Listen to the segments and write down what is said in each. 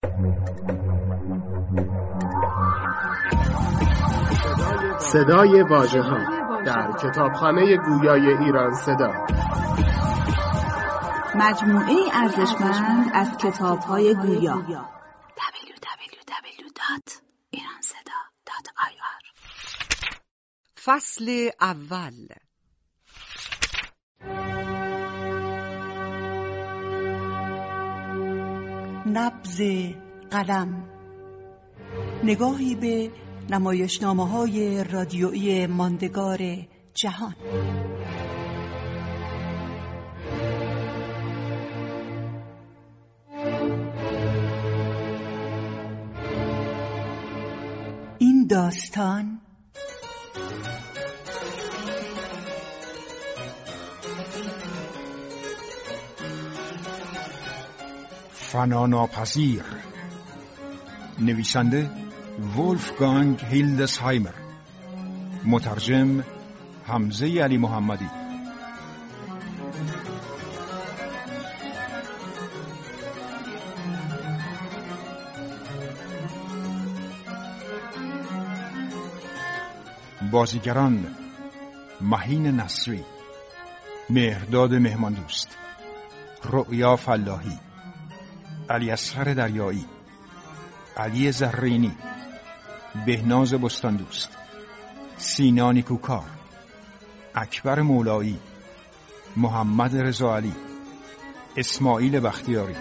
صدای واژه‌ها در کتابخانه گویای ایران صدا، مجموعه ارزشمند از کتاب‌های گویا. www.iranseda.ir. فصل اول. نبض قلم، نگاهی به نمایشنامه‌های رادیویی ماندگار جهان. این داستان فناناپذیر، نویسنده ولفگانگ هیلدسهایمر، مترجم حمزه علی محمدی. بازیگران: مهین نصری، مهرداد مهماندوست، رؤیا فلاحی، علی اصغر دریایی، علی زرینی، بهناز بستاندوست، سینا نیکوکار، اکبر مولایی، محمد رضا علی، اسماعیل بختیاری.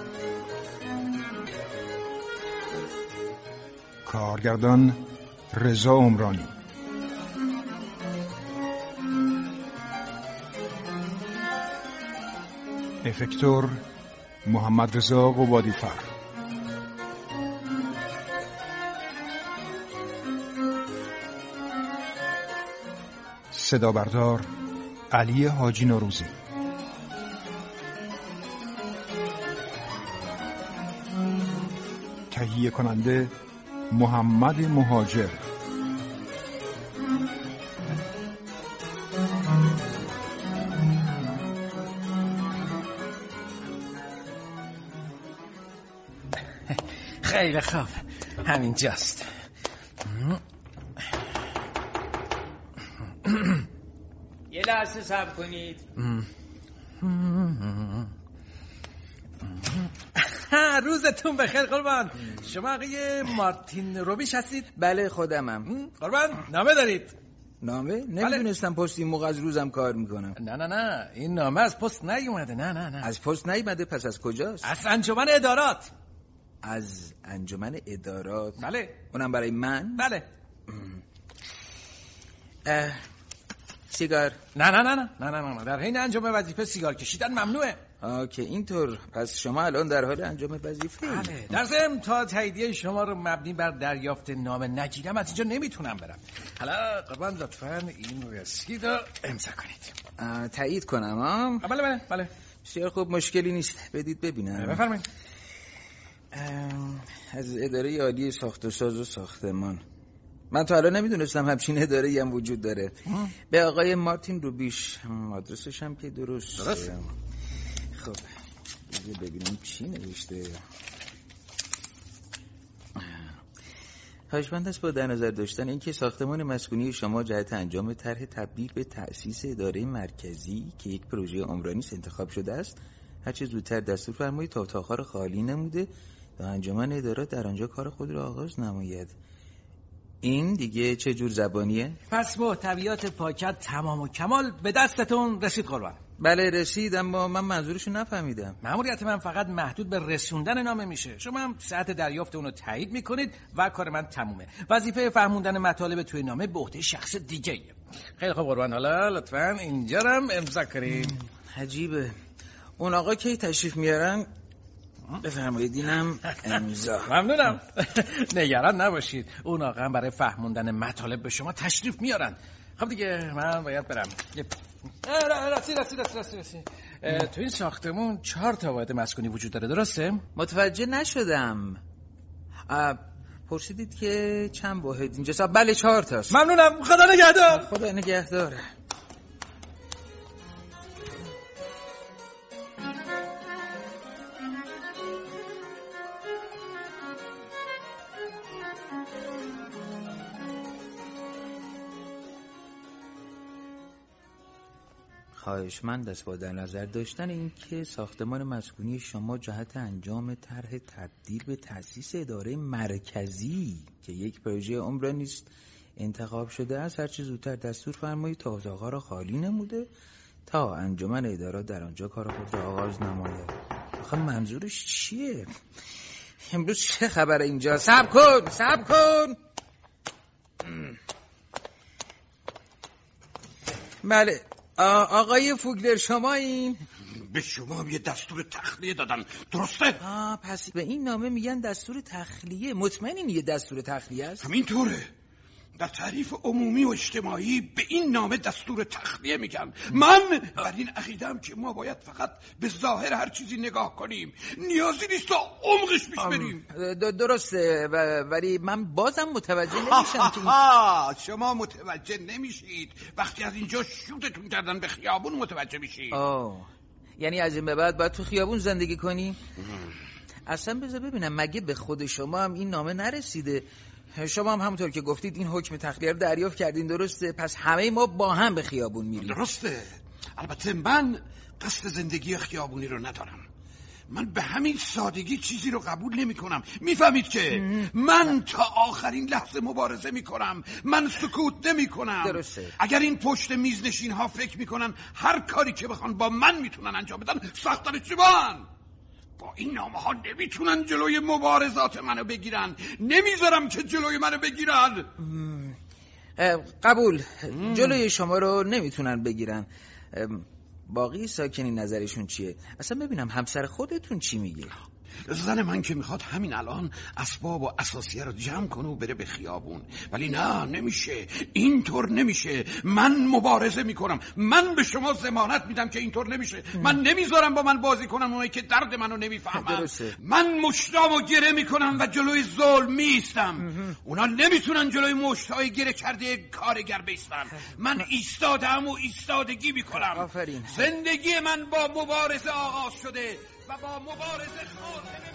کارگردان: رضا عمرانی. افکتور: محمد رضا قبادی‌فر. صدا بردار: علی حاجی نوروزی. تهیه کننده: محمد مهاجر. خیلی خوب، همینجاست. یه لحظه صبر کنید. روزتون بخیر قربان. شما آقای مارتین روبیش هستید؟ بله خودمم. قربان نامه دارید؟ نامه؟ نمیدونستم پست این موقع از روزم کار میکنم. نه این نامه از پست نیومده. نه از پست نیومده؟ پس از کجاست؟ از انجمن ادارات. از انجمن ادارات؟ بله. اونم برای من؟ بله. سیگار؟ نه در حین انجام وظیفه سیگار کشیدن ممنوعه. که اینطور. پس شما الان در حال انجام وظیفه؟ بله. در ضمن تا تاییدیه شما رو مبنی بر دریافت نامه نگیرم از اینجا نمیتونم برم. حالا قربان لطفاً این رسید رو امضا کنید. تایید کنم؟ بله. بسیار خوب، مشکلی نیست. بدید ببینم. بفرمایید. از اداره عالی ساخت و ساز و ساختمان. من تا الان نمیدونستم همچین اداره‌ای هم وجود داره. به آقای مارتین روبیش. آدرسش هم که درست. خب ببینم چی نوشته. خواهشمند است با در نظر داشتن اینکه ساختمان مسکونی شما جهت انجام طرح تبدیل به تأسیس اداره مرکزی که یک پروژه عمرانی انتخاب شده است هرچه زودتر دستور فرمایید تا اتاق‌ها را خالی نموده تا انجمن ادارات در آنجا کار خود را آغاز نماید. این دیگه چه جور زبانیه؟ پس محتویات پاکت تمام و کمال به دستتون رسید قربان. بله رسید، اما من منظورشو نفهمیدم. مأموریت من فقط محدود به رسوندن نامه میشه. شما هم ساعت دریافت اونو تایید میکنید و کار من تمومه. وظیفه فهموندن مطالب توی نامه به عهده شخص دیگه‌ایه. خیلی خوب قربان، حالا لطفاً اینجا رو هم امضا کنید. عجیبه. اون آقا کی تشریف میارن؟ بفرمایید اینم امضا. ممنونم. نگران نباشید، اون آقا هم برای فهموندن مطالب به شما تشریف میارن. خب دیگه من باید برم. راستی. تو این ساختمون 4 تا واحد مسکونی وجود داره، درسته؟ متوجه نشدم. پرسیدید که چند واحد اینجا؟ بله 4 تاست. ممنونم. خدا نگهدار. خدا نگهدار. خواهشمند است با در نظر داشتن اینکه ساختمان مسکونی شما جهت انجام طرح تبدیل به تأسیس اداره مرکزی که یک پروژه عمرانی است انتخاب شده است، هرچه زودتر دستور فرمایید تا اتاق‌ها را خالی نموده تا انجمن اداره در آنجا کار خود را آغاز نماید. آخه منظورش چیه؟ امروز چه خبر اینجا؟ صبر کن. بله آقای فوگلر شما این؟ به شما یه دستور تخلیه دادن، درسته؟ پس به این نامه میگن دستور تخلیه. مطمئنین یه دستور تخلیه است؟ همینطوره. در تعریف عمومی و اجتماعی به این نامه دستور تخلیه میگن. من بر این عقیده‌ام که ما باید فقط به ظاهر هر چیزی نگاه کنیم، نیازی نیست تا عمقش پیش بریم. درسته، ولی من بازم متوجه نمیشم که شما متوجه نمیشید. وقتی از اینجا شوتتون کردن به خیابون متوجه میشید. یعنی از این به بعد باید تو خیابون زندگی کنی؟ اصلا بذار ببینم، مگه به خود شما هم این نامه نرسیده؟ شما هم همونطور که گفتید این حکم تخلیه رو دریافت کردین، درسته؟ پس همه ما با هم به خیابون میریم. درسته. البته من قصد زندگی خیابونی رو ندارم. من به همین سادگی چیزی رو قبول نمی کنم. میفهمید که من تا آخرین لحظه مبارزه می کنم. من سکوت نمی کنم. درسته. اگر این پشت میز نشین ها فکر می کنن هر کاری که بخوان با من میتونن انجام بدن، ساختن چیبان. با این نامه ها نمیتونن جلوی مبارزات منو بگیرن. نمیذارم که جلوی منو بگیرن. قبول. جلوی شما رو نمیتونن بگیرن. باقی ساکنین نظرشون چیه؟ اصلا ببینم همسر خودتون چی میگه؟ زن من که میخواد همین الان اسباب و اساسیه رو جمع کنه و بره به خیابون، ولی نه، نمیشه. اینطور نمیشه. من مبارزه میکنم. من به شما ضمانت میدم که اینطور نمیشه. من نمیذارم با من بازی کنن اونایی که درد منو نمیفهمن. من مشتامو گره میکنم و جلوی ظلم میستم. اونا نمیتونن جلوی مشتای گره کرده کارگر بیستن. من ایستادم و ایستادگی میکنم. آفرین. زندگی من با مبارزه آغاز شده و با مبارزه خاتمه.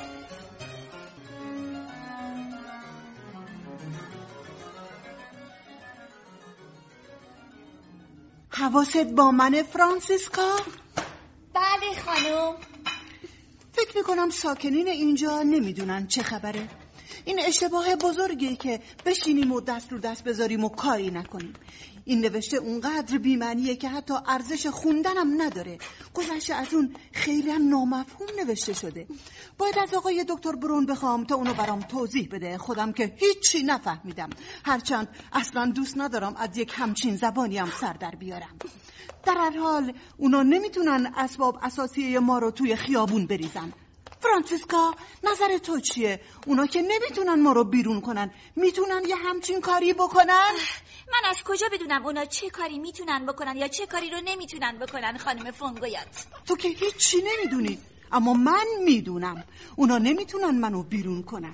حواست با منه فرانسیسکا؟ بله خانم. فکر میکنم ساکنین اینجا نمیدونن چه خبره. این اشتباه بزرگیه که بشینیم و دست رو دست بذاریم و کاری نکنیم. این نوشته اونقدر بی‌معنیه که حتی ارزش خوندنم نداره. گذشته از اون خیلی هم نامفهوم نوشته شده. باید از آقای دکتر برون بخوام تا اونو برام توضیح بده. خودم که هیچی نفهمیدم، هرچند اصلا دوست ندارم از یک همچین زبانی هم سر در بیارم. در هر حال اونا نمیتونن اسباب اساسیه ما رو توی خیابون بریزن. فرانسیسکا، نظر تو چیه؟ اونا که نمیتونن ما رو بیرون کنن، میتونن یه همچین کاری بکنن؟ من از کجا بدونم اونا چه کاری میتونن بکنن یا چه کاری رو نمیتونن بکنن خانم فونگویات؟ تو که هیچی نمیدونی، اما من میدونم. اونا نمیتونن منو بیرون کنن.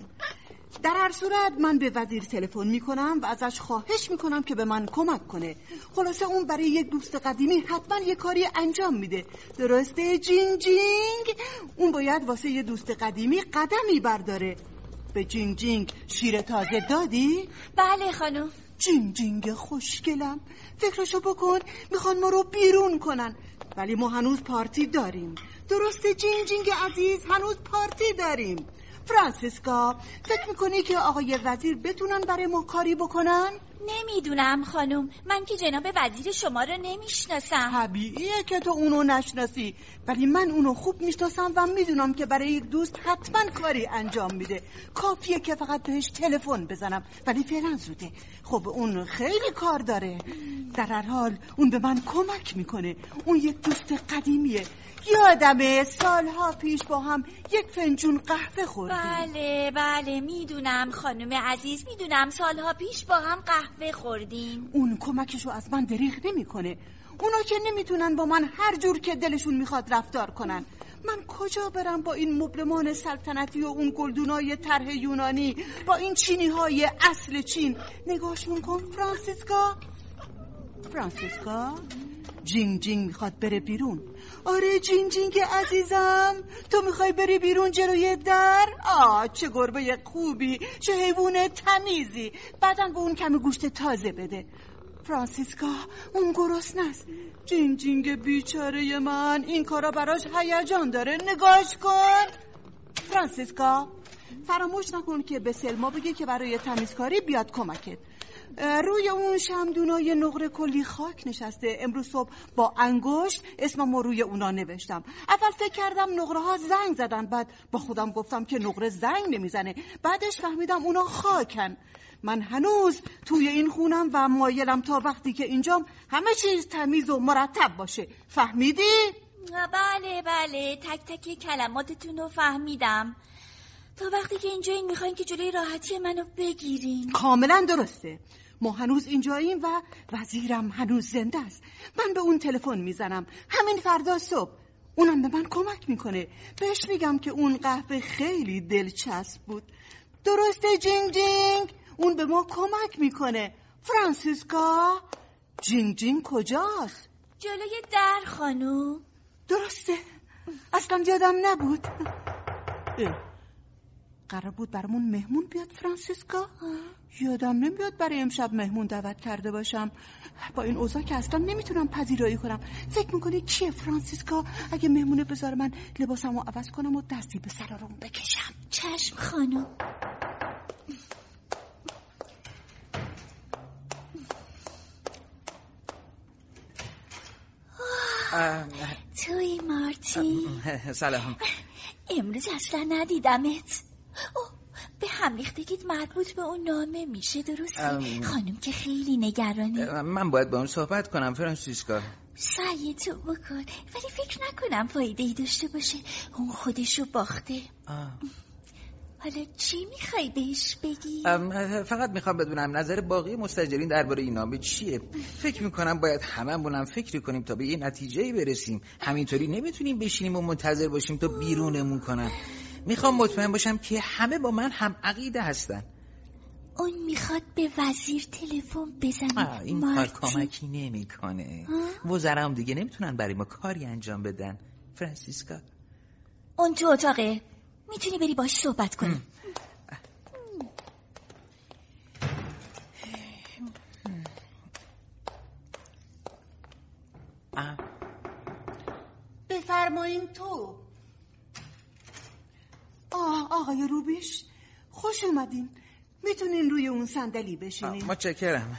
در هر صورت من به وزیر تلفن میکنم و ازش خواهش میکنم که به من کمک کنه. خلاصه اون برای یک دوست قدیمی حتما یه کاری انجام میده. درسته جینگ جینگ؟ اون باید واسه یه دوست قدیمی قدمی برداره. به جینگ جینگ شیر تازه دادی؟ بله خانم. جینگ جینگ خوشگلم، فکرشو بکن. میخوان ما رو بیرون کنن، ولی ما هنوز پارتی داریم. درسته جینگ جینگ عزیز، هنوز پارتی داریم. فرانسیسکا، فکر میکنی که آقای وزیر بتونن برای ما کاری بکنن؟ نمیدونم خانم، من که جناب وزیر شما رو نمیشناسم. طبیعیه که تو اونو نشناسی، ولی من اونو خوب میشناسم و میدونم که برای یک دوست حتما کاری انجام میده. کافیه که فقط بهش تلفن بزنم، ولی فعلا زوده. خب اون خیلی کار داره. در هر حال اون به من کمک میکنه. اون یک دوست قدیمیه. یادمه سالها پیش با هم یک فنجون قهوه خوردیم. بله میدونم خانم عزیز، میدونم سالها پیش با هم قهوه خوردیم. اون کمکشو از من دریغ نمیکنه. اونا که نمیتونن با من هر جور که دلشون میخواد رفتار کنن. من کجا برم با این مبلمان سلطنتی و اون گلدونای طرح یونانی، با این چینی های اصل چین؟ نگاهشون کن فرانسیسکا. جینگ جینگ میخواد بره بیرون. آره جینگ جینگ عزیزم، تو میخوای بری بیرون جلوی در؟ چه گربه خوبی، چه حیوان تمیزی. بعدن به اون کمی گوشت تازه بده. فرانسیسکا اون گرسنه است. جینگ جینگ بیچاره من، این کارا براش هیجان داره. نگاش کن. فرانسیسکا فراموش نکن که به سلما بگی که برای تمیزکاری بیاد کمکت. روی اون شمدونای نقره کلی خاک نشسته. امروز صبح با انگشت اسممو روی اونا نوشتم. اول فکر کردم نقره ها زنگ زدن، بعد با خودم گفتم که نقره زنگ نمیزنه، بعدش فهمیدم اونا خاکن. من هنوز توی این خونم و مایلم تا وقتی که اینجام همه چیز تمیز و مرتب باشه. فهمیدی؟ بله تک تک کلماتتون رو فهمیدم. تا وقتی که اینجایین میخواین که جلوی راحتی منو بگیرین. کاملا درسته. ما هنوز اینجاییم و وزیرم هنوز زنده است. من به اون تلفن میزنم همین فردا صبح. اونم به من کمک میکنه. بهش میگم که اون قهوه خیلی دلچسب بود. درسته جینگ جینگ؟ اون به ما کمک میکنه. فرانسیسکا جینگ جینگ کجاست؟ جلوی در خانوم. درسته، اصلا یادم نبود. قرار بود برامون مهمون بیاد فرانسیسکا. یادم نمیاد برای امشب مهمون دعوت کرده باشم. با این اوضاع که اصلا نمیتونم پذیرایی کنم. فکر میکنی کیه فرانسیسکا؟ اگه مهمونه بذار من لباسمو عوض کنم و دستی به سرارم بکشم. چشم خانم. توی مارتین. سلام. امروز اصلا ندیدمت. به هم ریختگیت مربوط به اون نامه میشه، درسته؟ خانم که خیلی نگرانه. من باید با اون صحبت کنم فرانسیسکا. سعی تو بکن، ولی فکر نکنم فایده‌ای داشته باشه. اون خودشو باخته. حالا چی میخوای بهش بگی؟ فقط میخوام بدونم نظر باقی مستاجرین درباره این نامه چیه. فکر میکنم باید هممونم فکر کنیم تا به یه نتیجه‌ای برسیم. همینطوری نمیتونیم بشینیم و منتظر باشیم تا بیرونمون کنن. میخوام مطمئن باشم که همه با من هم عقیده هستن. اون میخواد به وزیر تلفن بزنه. این کار کمکی نمیکنه. وزرام دیگه نمیتونن برای ما کاری انجام بدن. فرانسیسکا اون تو اتاقه، میتونی بری باش صحبت کنی. بفرمایین تو. آقای روبیش خوش اومدین. میتونین روی اون صندلی بشینین. متشکرم.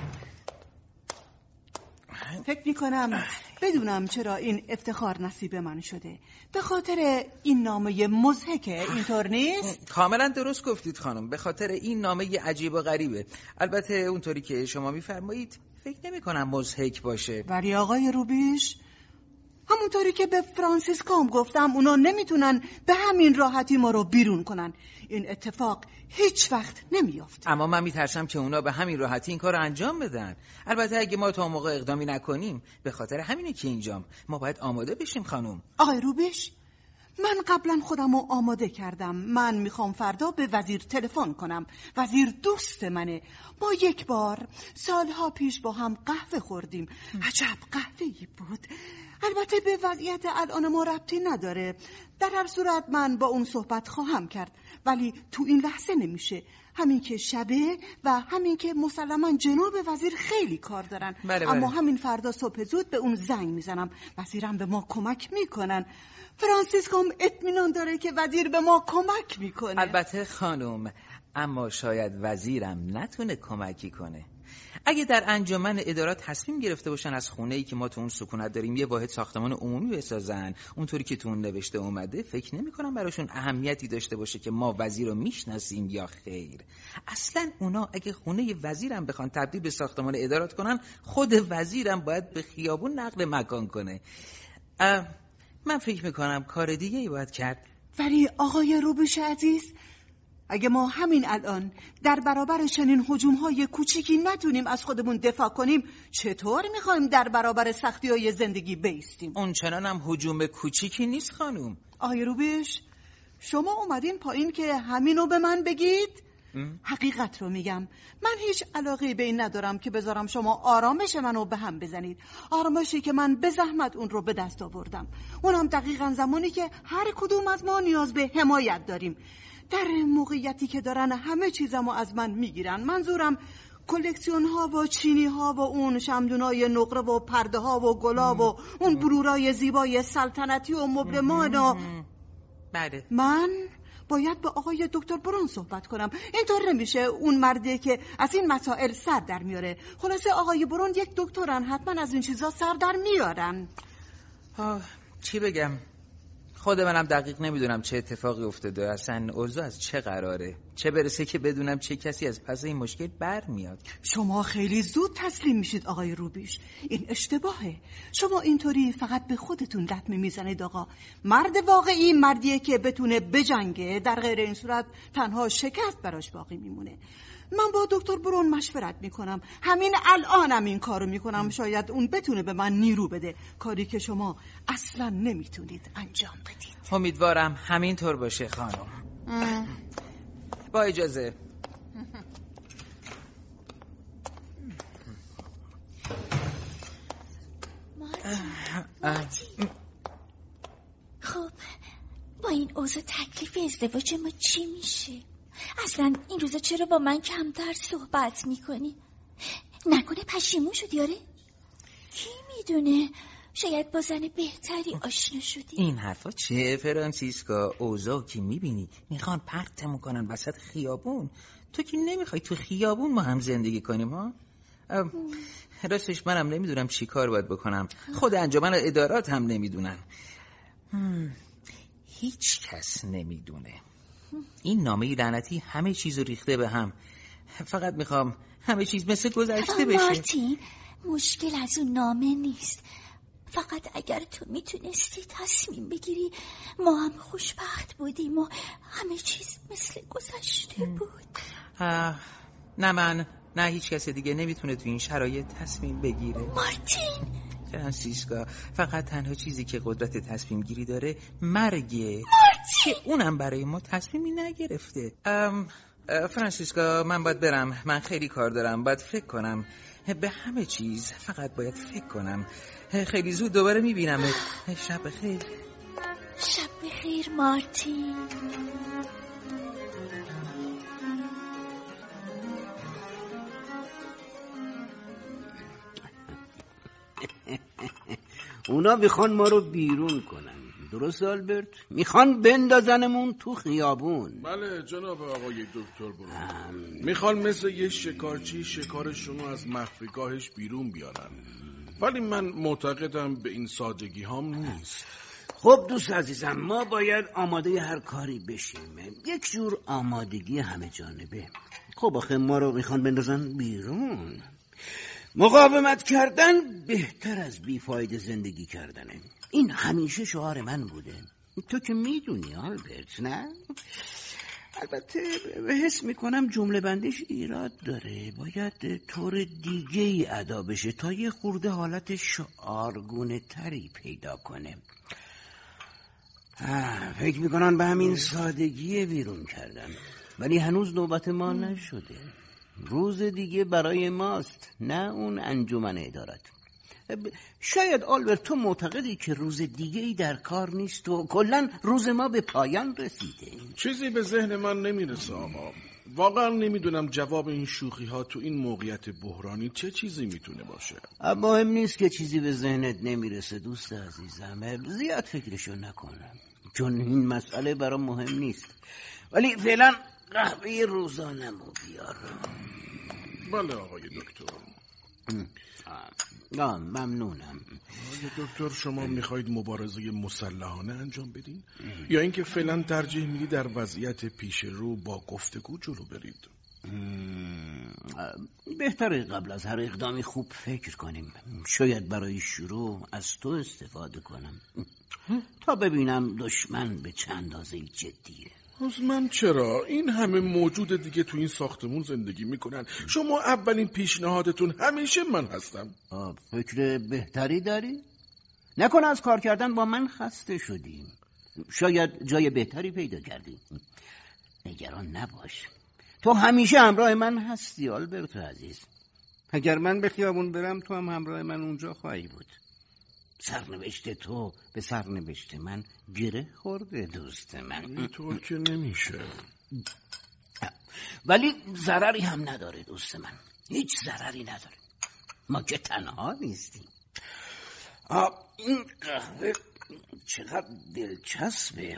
فکر میکنم بدونم چرا این افتخار نصیب من شده. به خاطر این نامه مضحکه، اینطور نیست؟ کاملا درست گفتید خانم. به خاطر این نامه عجیب و غریبه. البته اونطوری که شما میفرمایید فکر نمی کنم مضحک باشه. ولی آقای روبیش همونطوری که به فرانسیسکام گفتم اونا نمیتونن به همین راحتی ما رو بیرون کنن. این اتفاق هیچ وقت نمیافته. اما من میترسم که اونا به همین راحتی این کار رو انجام بدن. البته اگه ما تا موقع اقدامی نکنیم. به خاطر همینه که اینجام. ما باید آماده بشیم خانم. آقای روبیش من قبلا خودم رو آماده کردم. من میخوام فردا به وزیر تلفن کنم. وزیر دوست منه. ما یک بار سالها پیش با هم قهوه خوردیم. عجب قهوه‌ای بود. البته به وضعیت الان ما ربطی نداره. در هر صورت من با اون صحبت خواهم کرد، ولی تو این لحظه نمیشه. همین که شبه و همین که مسلما جناب وزیر خیلی کار دارن. بله. اما همین فردا صبح زود به اون زنگ میزنم. وزیرم به ما کمک میکنن. فرانسیسکوم اطمینان داره که وزیر به ما کمک میکنه. البته خانم، اما شاید وزیرم نتونه کمکی کنه. اگه در انجمن ادارات تصمیم گرفته باشن از خونه‌ای که ما تو اون سکونت داریم یه واحد ساختمان عمومی بسازن اونطوری که تو اون نوشته اومده، فکر نمی‌کنم براشون اهمیتی داشته باشه که ما وزیر رو میشناسیم یا خیر. اصلا اونا اگه خونه وزیرم بخوان تبدیل به ساختمان ادارات کنن، خود وزیرم باید به خیابون نقل مکان کنه. من فکر میکنم کار دیگه ای باید کرد. ولی آقای روبیش عزیز، اگه ما همین الان در برابر چنین هجوم‌های کوچیکی نتونیم از خودمون دفاع کنیم، چطور میخوایم در برابر سختی‌های زندگی بایستیم؟ اون چنان هم هجوم کوچیکی نیست خانم. آقای روبیش، شما اومدین پایین که همینو به من بگید؟ حقیقت رو میگم. من هیچ علاقه به این ندارم که بذارم شما آرامش منو به هم بزنید. آرامشی که من به زحمت اون رو به دست آوردم. اونم دقیقاً زمانی که هر کدوم از ما نیاز به حمایت داریم. در موقعیتی که دارن همه چیزمو از من میگیرن. منظورم کلکسیون ها و چینی ها و اون شمدونای نقره و پرده ها و گلاب و اون بلورای زیبای سلطنتی و مبلمان و بله. من باید با آقای دکتر برون صحبت کنم. اینطور نمیشه. اون مردی که از این مسائل سر در میاره. خلاصه آقای برون یک دکترن، حتما از این چیزا سر در میارن. چی بگم؟ خود منم دقیق نمیدونم چه اتفاقی افتاده، اصلا اوضاع از چه قراره، چه برسه که بدونم چه کسی از پس این مشکل برمیاد. شما خیلی زود تسلیم میشید آقای روبیش. این اشتباهه. شما اینطوری فقط به خودتون لطمه میزنید آقا. مرد واقعی مردیه که بتونه بجنگه، در غیر این صورت تنها شکست براش باقی میمونه. من با دکتر برون مشورت میکنم، همین الانم این کارو میکنم. شاید اون بتونه به من نیرو بده، کاری که شما اصلا نمیتونید انجام بدید. امیدوارم همینطور باشه خانم. با اجازه. خب با این اوضاع تکلیف ازدواج ما چی میشه؟ اصلا این روزا چرا با من کمتر صحبت میکنی؟ نکنه پشیمون شدی؟ آره؟ کی میدونه؟ شاید با زن بهتری آشنا شدی. این حرفا چه فرانسیسکا؟ اوضاع که میبینی میخوان پرتمون کنن وسط خیابون. تو که نمیخوای تو خیابون ما هم زندگی کنیم ها؟ راستش منم نمیدونم چی کار باید بکنم. خود انجمن ادارات هم نمیدونن. هیچ کس نمیدونه. این نامه لعنتی همه چیزو ریخته به هم. فقط میخوام همه چیز مثل گذشته بشه. مارتین، مشکل از اون نامه نیست. فقط اگر تو میتونستی تصمیم بگیری ما هم خوشبخت بودیم و همه چیز مثل گذشته بود. نه هیچ کس دیگه نمیتونه تو این شرایط تصمیم بگیره. مارتین فرانسیسکا، فقط تنها چیزی که قدرت تصمیم گیری داره مرگه. که اونم برای ما تصمیمی نگرفته. فرانسیسکا، من باید برم. من خیلی کار دارم. باید فکر کنم به همه چیز. فقط باید فکر کنم. خیلی زود دوباره میبینم. شب بخیر. شب بخیر مارتین. اونا میخوان ما رو بیرون کنن، درست آلبرت؟ میخوان بندازنمون تو خیابون. بله جناب آقای دکتر برون. میخوان مثل یه شکارچی شکارشونو از مخفیگاهش بیرون بیارن، ولی من معتقدم به این سادگی هم نیست. خب دوست عزیزم، ما باید آماده هر کاری بشیم. یک جور آمادگی همه جانبه. خب آخه ما رو میخوان بندازن بیرون. مقاومت کردن بهتر از بیفایده زندگی کردنه. این همیشه شعار من بوده. تو که میدونی آلبرت، نه؟ البته حس میکنم جمله بندیش ایراد داره. باید طور دیگه ای ادا بشه تا یه خورده حالت شعارگونه تری پیدا کنه. فکر میکنن به همین سادگی بیرون کردن، ولی هنوز نوبت ما نشده. روز دیگه برای ماست، نه اون انجمن ادارات. شاید آلبرت تو معتقدی که روز دیگه ای در کار نیست و کلن روز ما به پایان رسیده. چیزی به ذهن من نمیرسه آقا. واقعا نمیدونم جواب این شوخی ها تو این موقعیت بحرانی چه چیزی میتونه باشه. مهم نیست که چیزی به ذهنت نمیرسه دوست عزیزم. زیاد فکرشو نکنم، چون این مسئله برام مهم نیست. ولی فعلا قهوه روزانمو بیار. بله آقای دکتر. ممنونم. آقای دکتر، شما میخواید مبارزه مسلحانه انجام بدین یا اینکه فعلا ترجیح میدید در وضعیت پیش رو با گفتگو جلو برید؟ بهتره قبل از هر اقدامی خوب فکر کنیم. شاید برای شروع از تو استفاده کنم تا ببینم دشمن به چه اندازه جدیه. از من چرا؟ این همه موجود دیگه تو این ساختمون زندگی میکنن. شما اولین پیشنهادتون همیشه من هستم. فکر بهتری داری؟ نکنه از کار کردن با من خسته شدیم. شاید جای بهتری پیدا کردی. نگران نباش، تو همیشه همراه من هستی آلبرتو عزیز. اگر من به خیابون برم تو هم همراه من اونجا خواهی بود. سرنوشت تو به سرنوشت من گره خورده دوست من. اینطور که نمیشه. ولی ضرری هم نداره دوست من. هیچ ضرری نداره. ما که تنها نیستیم. این قهوه چقدر دلچسبه.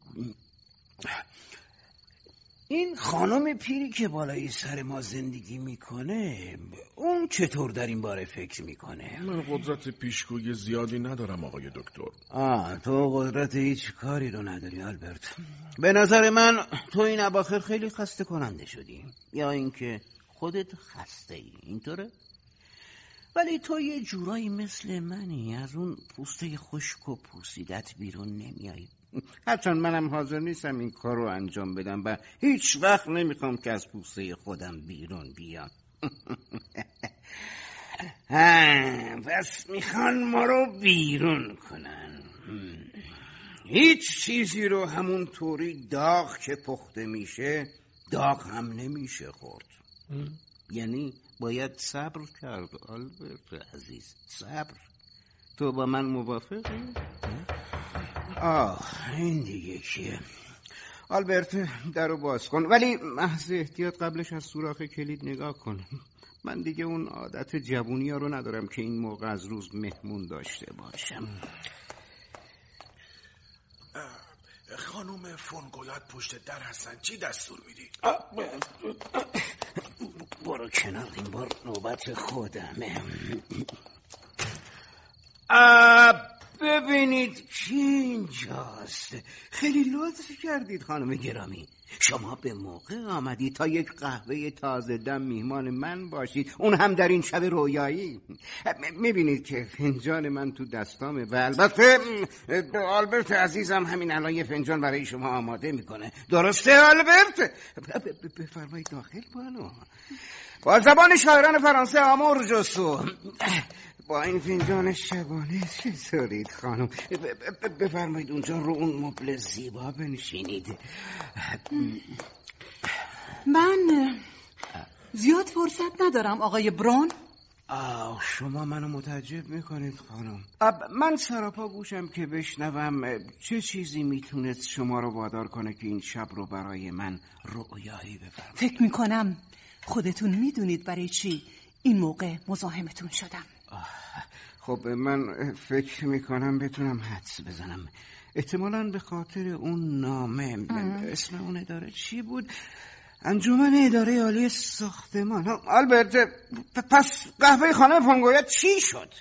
این خانم پیری که بالای سر ما زندگی میکنه، اون چطور در این باره فکر میکنه؟ من قدرت پیشگویی زیادی ندارم آقای دکتر. تو قدرت هیچ کاری رو نداری آلبرت. به نظر من تو این اواخر خیلی خسته کننده شدی، یا اینکه خودت خسته ای، اینطوره؟ ولی تو یه جورایی مثل منی، از اون پوسته خشک و پوسیدت بیرون نمیایی. هرچند منم حاضر نیستم این کار رو انجام بدم و هیچ وقت نمیخوام که از پوسته خودم بیرون بیام. پس میخوان ما رو بیرون کنن. هیچ چیزی رو همون طوری داغ که پخته میشه داغ هم نمیشه خورد. یعنی باید صبر کرد آلبرت عزیز، صبر. تو با من موافقی؟ این دیگه کیه؟ آلبرت درو باز کن، ولی محض احتیاط قبلش از سوراخ کلید نگاه کن. من دیگه اون عادت جوونی ها رو ندارم که این موقع از روز مهمون داشته باشم. خانم فونگویات پشت در هستن، چی دستور میدی؟ برو کنار، این بار نوبت خودمه. ببینید کی اینجاست. خیلی لطف کردید خانم گرامی، شما به موقع آمدید تا یک قهوه تازه دم میهمان من باشید، اون هم در این شب رویایی. میبینید که فنجان من تو دستامه و البته آلبرت عزیزم همین الان یه فنجان برای شما آماده میکنه. درسته آلبرت؟ بفرمایید داخل بانو. با زبان شاعران فرانسه آمور جستو. با این فنجان شبانه چطورید خانم؟ بفرمایید اونجا رو اون مبل زیبا بنشینید. من زیاد فرصت ندارم آقای برون. شما منو متعجب میکنید خانم. من سراپا گوشم که بشنوم چه چیزی میتونست شما رو وادار کنه که این شب رو برای من رؤیایی بفرمایید. فکر میکنم خودتون میدونید برای چی این موقع مزاحمتون شدم. خب من فکر میکنم بتونم حدس بزنم. احتمالاً به خاطر اون نامه. اسم اون اداره چی بود؟ انجمن اداره عالی ساختمان. آلبرت، پس قهوه خانم فونگویات چی شد؟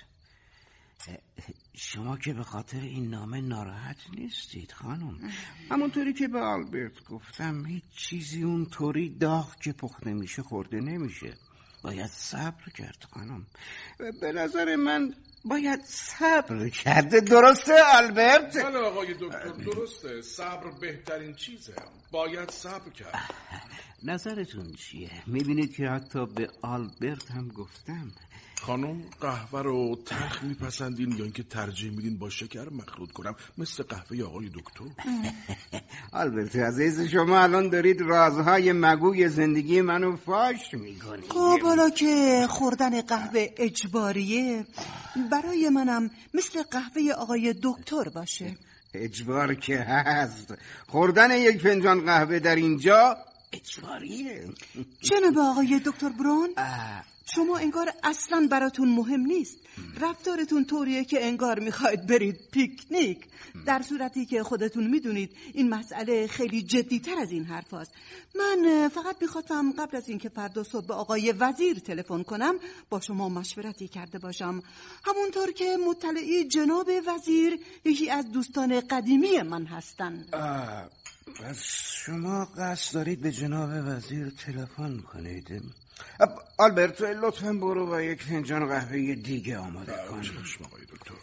شما که به خاطر این نامه ناراحت نیستید خانم. همونطوری که به آلبرت گفتم هیچ چیزی اون طوری داغ که پخته میشه خورده نمیشه. باید صبر کرد خانم. به نظر من باید صبر کرده. درسته آلبرت؟ بله آقای دکتر، درسته. صبر بهترین چیزه. باید صبر کرد. نظرتون چیه؟ میبینید که حتی به آلبرت هم گفتم. خانم قهوه رو تلخ میپسندین یا اینکه ترجیح میدین با شکر مخلوط کنم مثل قهوه آقای دکتر؟ آلبرت عزیز، شما الان دارید رازهای مگوی زندگی منو فاش میکنید. خب حالا که خوردن قهوه اجباریه، برای منم مثل قهوه آقای دکتر باشه. اجبار که هست. خوردن یک فنجان قهوه در اینجا اجباریه. جناب آقای دکتر برون، شما انگار اصلا براتون مهم نیست. رفتارتون طوریه که انگار میخواید برید پیکنیک، در صورتی که خودتون میدونید این مسئله خیلی جدی‌تر از این حرف هست. من فقط میخواستم قبل از اینکه فردا صبح به آقای وزیر تلفن کنم با شما مشورتی کرده باشم. همونطور که مطلعی جناب وزیر یکی از دوستان قدیمی من هستن. پس شما قصد دارید به جناب وزیر تلفن کنید؟ آلبرت لطفاً برو و یک فنجان قهوه دیگه آماده کن. آقای دکتر.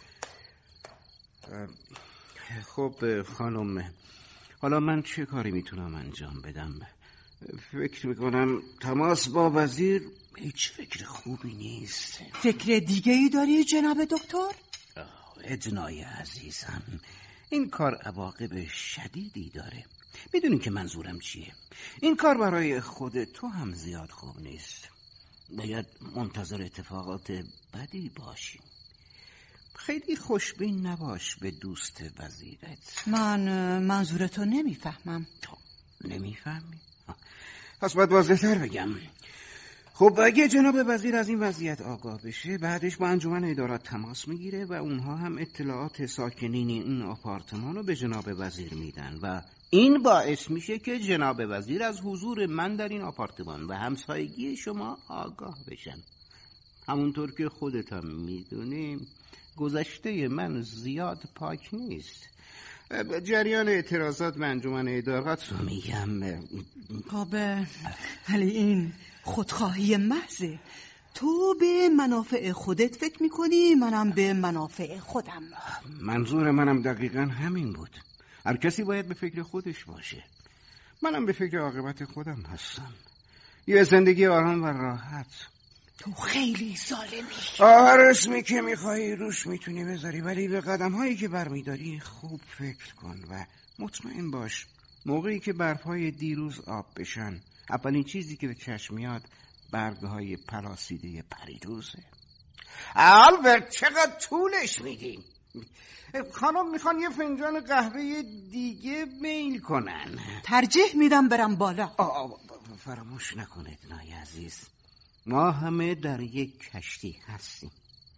خب خانم، حالا من چه کاری میتونم انجام بدم؟ فکر میکنم تماس با وزیر هیچ فکر خوبی نیست. فکر دیگه ای داری جناب دکتر؟ ادنای عزیزم، این کار عواقب شدیدی داره. میدونی که منظورم چیه؟ این کار برای خود تو هم زیاد خوب نیست. باید منتظر اتفاقات بدی باشی. خیلی خوشبین نباش به دوست وزیرت. من منظورتو نمیفهمم. تو نمیفهمی؟ پس باید واضح‌تر بگم. خب اگه جناب وزیر از این وضعیت آگاه بشه، بعدش با انجمن ادارات تماس میگیره و اونها هم اطلاعات ساکنین این آپارتمان رو به جناب وزیر میدن و این باعث میشه که جناب وزیر از حضور من در این آپارتمان و همسایگی شما آگاه بشن. همونطور که خودت هم میدونیم گذشته من زیاد پاک نیست. جریان اعتراضات به انجمن ادارات رو میگم. خب ولی این خودخواهی محضه. تو به منافع خودت فکر میکنی، منم به منافع خودم. منظور منم دقیقا همین بود. هر کسی باید به فکر خودش باشه. منم به فکر عاقبت خودم هستم. یه زندگی آرام و راحت. تو خیلی ظالمی. رسمی که میخوایی روش میتونی بذاری، ولی به قدم هایی که برمیداری خوب فکر کن و مطمئن باش موقعی که برفهای دیروز آب بشن اولین چیزی که به چشم میاد برگهای پراسیده پریروزه. آلبرت چقدر طولش میدیم؟ خانم میخوان یه فنجان قهوه دیگه میل کنن. ترجیح میدم برم بالا. فراموش نکنید نای عزیز، ما همه در یک کشتی هستیم.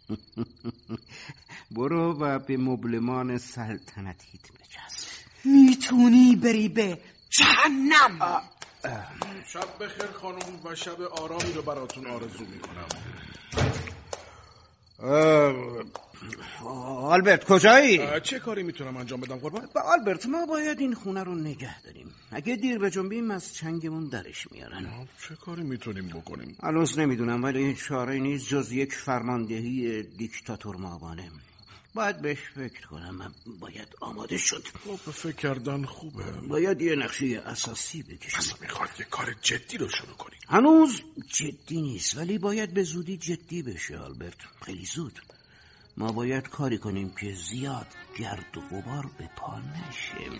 برو و به مبلمان سلطنتیت بچسب. میتونی بری به جهنم. شب بخیر خانم و شب آرامی رو براتون آرزو میکنم. آلبرت کجایی؟ چه کاری میتونم انجام بدم قربان؟ آلبرت ما باید این خونه رو نگه داریم. اگه دیر بجنبیم از چنگمون درش میارن. چه کاری میتونیم بکنیم؟ هنوز نمیدونم، ولی این چاره نیست جز یک فرماندهی دیکتاتور مابانه. باید بهش فکر کنم. باید آماده شد. به فکر کردن خوبه. باید یه نقشه اساسی بکشیم. پس میخواد یه کار جدی رو شروع کنیم. هنوز جدی نیست ولی باید به زودی جدی بشه آلبرت. خیلی زود. ما باید کاری کنیم که زیاد گرد و غبار به پا نشه.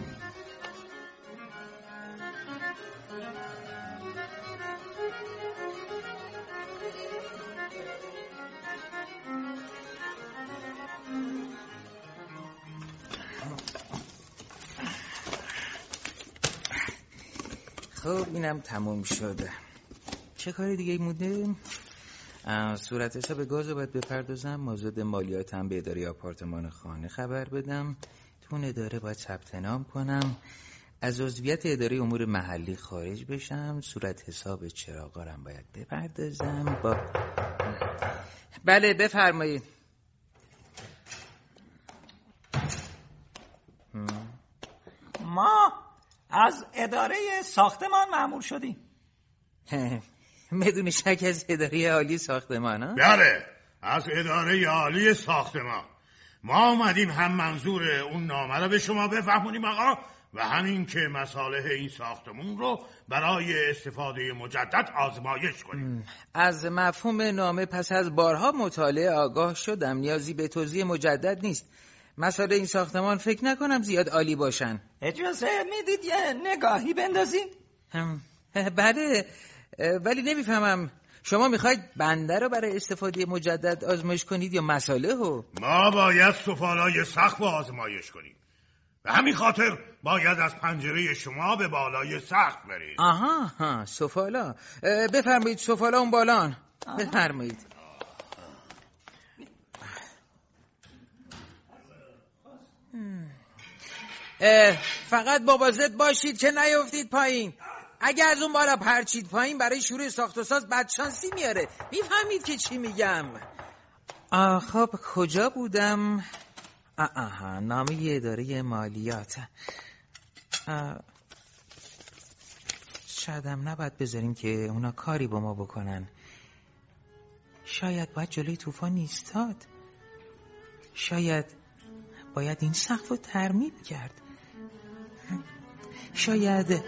خب اینم تموم شده. چه کاری دیگه مونده؟ صورت حساب گاز رو باید بپردازم. مازاد مالیات هم به اداره آپارتمان خانه خبر بدم. تو اون اداره باید ثبت نام کنم. از عضویت اداره امور محلی خارج بشم. صورت حساب چراغارم باید بپردازم. بله بفرمایید. ما از اداره ساختمان مأمور شدیم. بدون شک از اداره عالی ساختمان ها؟ بله از اداره عالی ساختمان. ما آمدیم هم منظور اون نامه رو به شما بفهمونیم آقا و همین که مصالح این ساختمون رو برای استفاده مجدد آزمایش کنیم. از مفهوم نامه پس از بارها مطالعه آگاه شدم. نیازی به توضیح مجدد نیست. مسائل این ساختمان فکر نکنم زیاد عالی باشن. اجازه میدید یه نگاهی بندازیم؟ بله ولی نمیفهمم شما میخواید بنده رو برای استفاده مجدد آزمایش کنید یا مساله رو؟ ما باید سفالای سقف رو آزمایش کنیم. به همین خاطر باید از پنجره شما به بالای سقف برید. آها سفالا. بفرمایید سفالا اون بالان. بفرمایید. فقط مواظب باشید که نیفتید پایین. اگه از اون بالا پرچید پایین برای شروع ساخت و ساز بدشانسی میاره. میفهمید که چی میگم؟ خب کجا بودم؟ نامه اداره مالیات. شاید هم نباید بذاریم که اونا کاری با ما بکنن. شاید باید جلوی طوفان ایستاد. شاید باید این سقف رو ترمیم کرد. شاید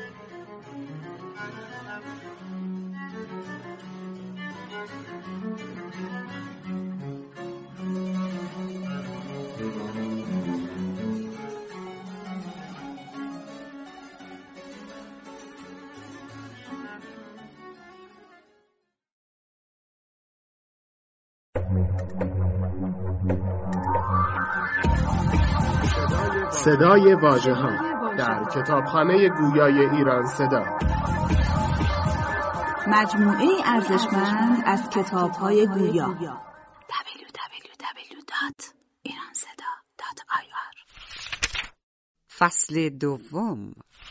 صدای واژه‌ها در کتابخانه گویای ایران صدا. مجموعه ارزشمند از کتاب‌های گویا. www.iranseda.ir فصل دوم.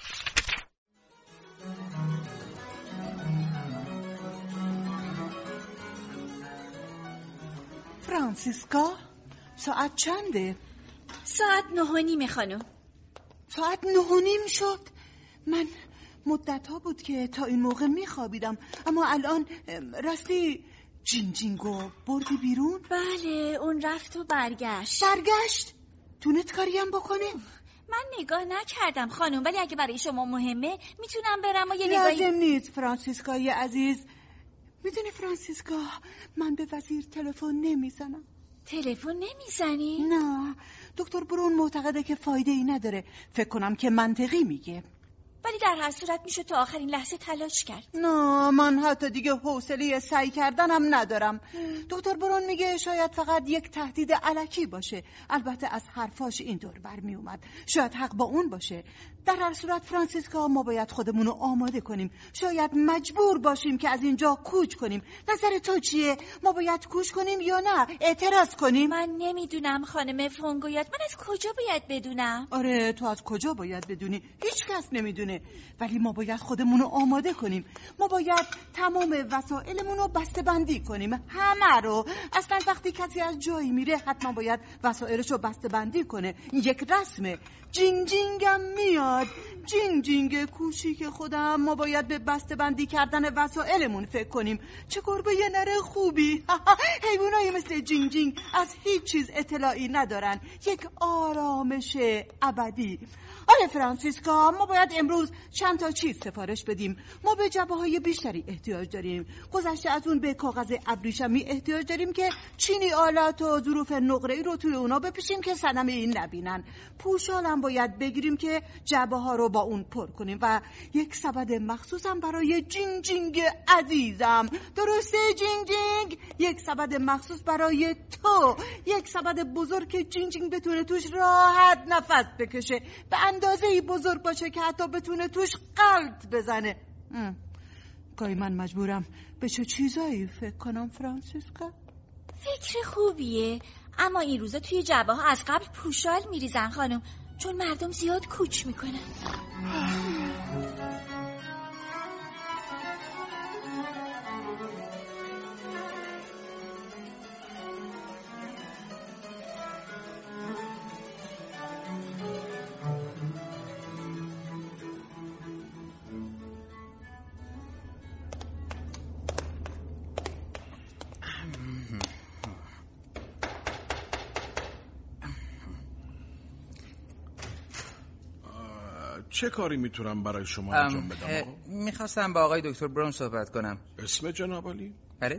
فرانسیسکا، ساعت چنده؟ ساعت 9:30 خانم. ساعت 9:30 شد. من مدت‌ها بود که تا این موقع میخوابیدم، اما الان راستی جینجینگو بردی بیرون؟ بله، اون رفت و برگشت. تونت کاریم بکنه؟ من نگاه نکردم خانم، ولی اگه برای شما مهمه میتونم برم و یه نگاهی. لازم نیست فرانسیسکای عزیز. میدونی فرانسیسکا، من به وزیر تلفن نمیزنم. تلفن نمیزنی؟ نه، دکتر برون معتقده که فایده ای نداره. فکر کنم که منطقی میگه. ولی در هر صورت میشه تا آخرین لحظه تلاش کرد. نه، من حتی دیگه حوصله سعی کردنم ندارم. دکتر برون میگه شاید فقط یک تهدید الکی باشه. البته از حرفاش اینطور برمی اومد. شاید حق با اون باشه. در هر صورت فرانسیسکا، ما باید خودمونو آماده کنیم. شاید مجبور باشیم که از اینجا کوچ کنیم. نظر تو چیه؟ ما باید کوچ کنیم یا نه اعتراض کنیم؟ من نمیدونم خانم فونگویات. من از کجا باید بدونم؟ آره، تو از کجا باید بدونی؟ هیچ کس نمیدونه. ولی ما باید خودمونو آماده کنیم. ما باید تمام وسایلمونو بسته‌بندی کنیم، همه رو. اصلا وقتی کسی از جایی میره حتما باید وسایلشو بسته‌بندی کنه. یک رسمه. جینگ جینگم میاد. جینگ جینگ کوچیک خودم. ما باید به بسته‌بندی کردن وسایلمون فکر کنیم. چه گربه یه نره خوبی. حیوانایی مثل جینگ جینگ از هیچ چیز اطلاعی ندارن. یک آرامش ابدی. آره فرانسیسکا، ما باید امروز چند تا چیز سفارش بدیم. ما به جعبه‌های بیشتری احتیاج داریم. گذشته از اون به کاغذ ابریشمی احتیاج داریم که چینی آلات و ظروف نقره‌ای رو توی اونا بپیشیم که صدمه‌ای نبینن. پوشالم باید بگیریم که جعبه‌ها رو با اون پر کنیم و یک سبد مخصوصم برای جینگ جینگ عزیزم. درسته جینگ جینگ؟ یک سبد مخصوص برای تو. یک سبد بزرگ که جینگ جینگ بتونه توش راحت نفس بکشه. به اندازه‌ای بزرگ باشه که حتی بتونه توش غلط بزنه. گاهی من مجبورم به چه چیزایی فکر کنم فرانسیسکا. فکر خوبیه، اما این روزا توی جعبه ها از قبل پوشال میریزن خانم، چون مردم زیاد کوچ میکنن. چه کاری میتونم برای شما انجام بدم؟ میخواستم با آقای دکتر برون صحبت کنم. اسم جناب عالی؟ بله.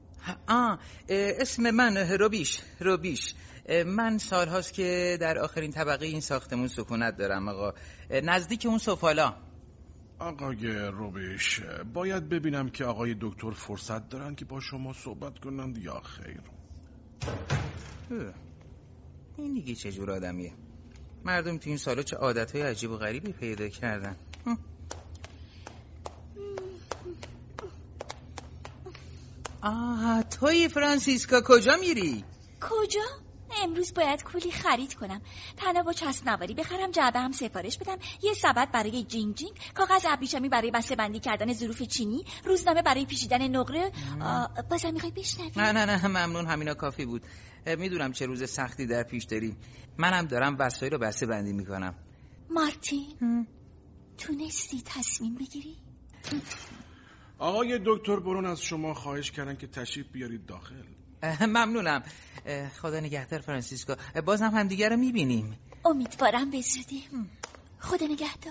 اسم من روبیش. من سالهاست که در آخرین طبقه این ساختمون سکونت دارم آقا، نزدیک اون سفالا. آقای روبیش، باید ببینم که آقای دکتر فرصت دارن که با شما صحبت کنند یا خیر. این دیگه چه جور آدمیه؟ مردم تو این سالا چه عادتهای عجیب و غریبی پیدا کردن. توی فرانسیسکا کجا میری؟ کجا؟ امروز باید کولی خرید کنم. تناب و چسب‌نواری بخرم، جعبه هم سفارش بدم، یه سبد برای جینگ جینگ، کاغذ ابریشمی برای بسته‌بندی کردن ظروف چینی، روزنامه برای پیچیدن نقره. بازم میخوای بشنوی؟ نه ممنون، همینا کافی بود. میدونم چه روز سختی در پیش داریم. منم دارم وسایل رو بسته‌بندی میکنم. مارتین، تونستی تصمیم بگیری؟ آقای دکتر برون از شما خواهش کردن که تشریف بیارید داخل. ممنونم. خدا نگهدار فرانسیسکا، بازم هم دیگر رو میبینیم. امیدوارم به زودی. خدا نگهدار.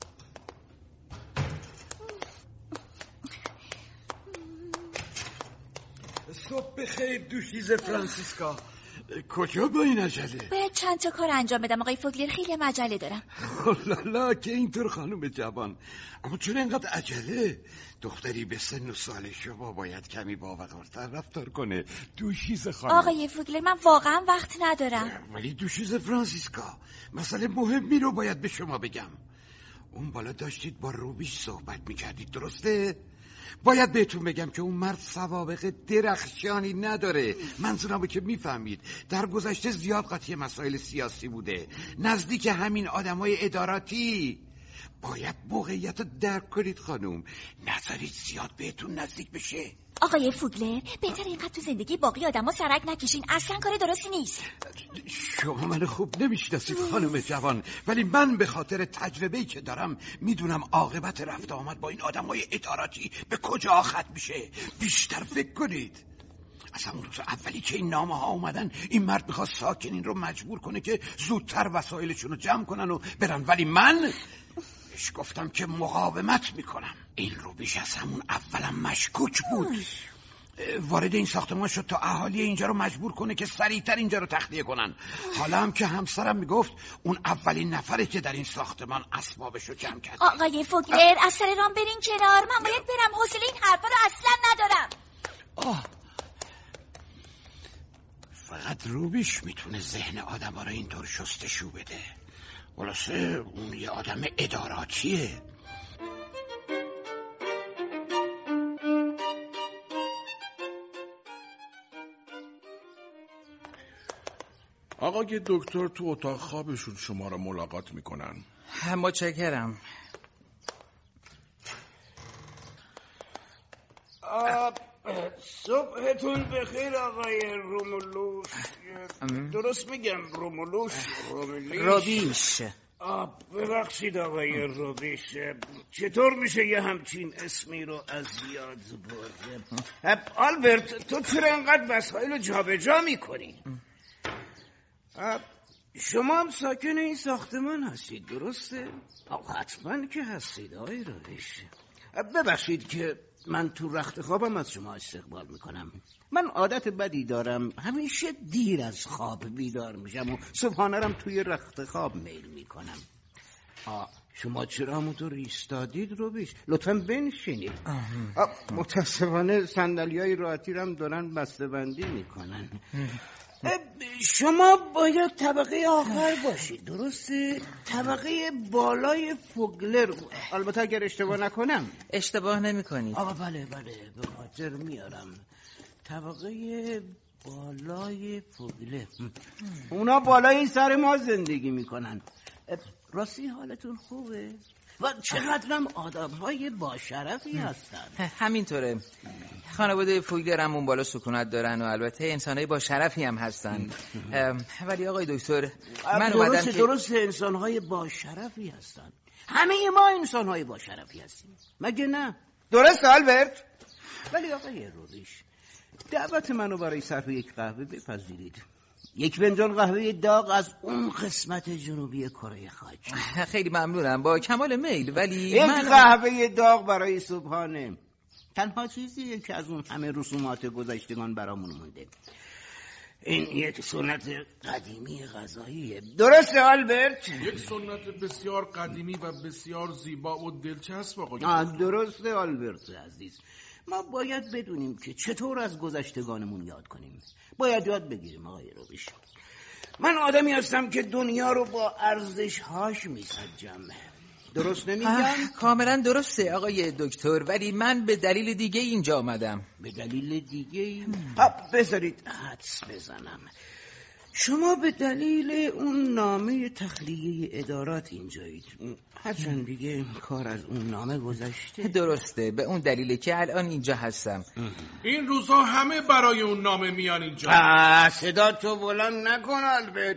صبح بخیر دوشیزه فرانسیسکا. کجا با این عجله؟ باید چند تا کار انجام بدم آقای فوگلر، خیلی عجله دارم. لالا که اینطور خانم جوان، اما چون اینقدر عجله؟ دختری به سن و سال شما باید کمی باوقارتر رفتار کنه. دوشیزه خانم. آقای فوگلر، من واقعا وقت ندارم. ولی دوشیزه فرانسیسکا، مسئله مهمی رو باید به شما بگم. اون بالا داشتید با روبیش صحبت میکردید، درسته؟ باید بهتون بگم که اون مرد سوابق درخشانی نداره. منظورمو که میفهمید. در گذشته زیاد قاطی مسائل سیاسی بوده، نزدیک همین آدمای اداراتی. باید موقعیت رو درک کنید خانم، نذارید زیاد بهتون نزدیک بشه. آقای فوگلر، بهتر اینقدر تو زندگی باقی آدم ها سرک نکشین، اصلا کار درستی نیست. شما من خوب نمیشناسید خانم جوان، ولی من به خاطر تجربه‌ای که دارم میدونم عاقبت رفت آمد با این آدمای اداراتی به کجا ختم میشه. بیشتر فکر کنید. اصلا اون روز اولی که این نامه ها اومدن، این مرد میخواست ساکنین رو مجبور کنه که زودتر وسایلشون رو جمع کنن و برن، ولی من بهش گفتم که مقاومت میکنم. این رو بیش از همون اولم مشکوک بود. وارد این ساختمان شد تا اهالی اینجا رو مجبور کنه که سریعتر اینجا رو تخلیه کنن. حالا هم که همسرم میگفت اون اولین نفره که در این ساختمان اسبابش رو جمع کرد. آقای فوگلر، از سر رام برین کنار، من باید برم، حوصله این حرفا رو اصلا ندارم. فقط روبیش میتونه ذهن آدم ها رو اینطور شستشو بده. خلاصه اون یه آدم اداراتیه. آقای دکتر تو اتاق خوابشون شما را ملاقات میکنن. متشکرم. صبحتون بخیر آقای رومولوس. درست میگم رومولوس؟ روبیش. ببخشید آقای روبیش، چطور میشه یه همچین اسمی رو از یاد برد؟ آلبرت، تو چرا انقدر وسایل رو جابجا میکنی؟ شما هم ساکن این ساختمان هستید درسته؟ حتما که هستید آقای روبیش. ببخشید که من تو رخت خوابم از شما استقبال میکنم. من عادت بدی دارم، همیشه دیر از خواب بیدار میشم و صبحانه توی رخت خواب میل میکنم. شما چرا همونطور ایستادید روبیش؟ لطفاً بنشینید. متاسفانه صندلیای راحتی هم دارن بسته‌بندی میکنن. شما باید طبقه آخر باشید درسته؟ طبقه بالای فوگلر، البته اگر اشتباه نکنم. اشتباه نمی کنید. بله به خاطر میارم. طبقه بالای فوگلر، اونا بالای این سر ما زندگی میکنن. راستی حالتون خوبه؟ و چقدرم آدم‌های باشرفی هستن. همینطوره. خانواده فوگلر هم اون بالا سکونت دارن و البته انسان‌های با شرفی هم هستن. ولی آقای دکتر، من اومدم که درست انسان‌های با شرفی هستن. همه ما انسان‌های با شرفی هستیم، مگه نه؟ درست آلبرت؟ ولی آقای روبیش، دعوت منو برای صرف یک قهوه بپذیرید. یک فنجان قهوه داغ از اون قسمت جنوبی کره خاک. خیلی ممنونم، با کمال میل. ولی یک قهوه داغ برای صبحانه تنها چیزیه که از اون همه رسومات گذشتگان برامون مونده. این یک سنت قدیمی غذاییه. درسته آلبرت؟ یک سنت بسیار قدیمی و بسیار زیبا و دلچسب آقای. درسته آلبرت عزیز. ما باید بدونیم که چطور از گذشتگانمون یاد کنیم. باید یاد بگیریم آقای روبیش. من آدمی هستم که دنیا رو با ارزش‌هاش میسنجم. درست نمیگم؟ کاملا درسته آقای دکتر، ولی من به دلیل دیگه اینجا آمدم. به دلیل دیگه؟ بذارید حدس بزنم. شما به دلیل اون نامه تخلیه ادارات اینجایید. هرچند دیگه کار از اون نامه گذشته. درسته، به اون دلیله که الان اینجا هستم. این روزا همه برای اون نامه میان اینجا. صدا تو بلند نکن آلبرت.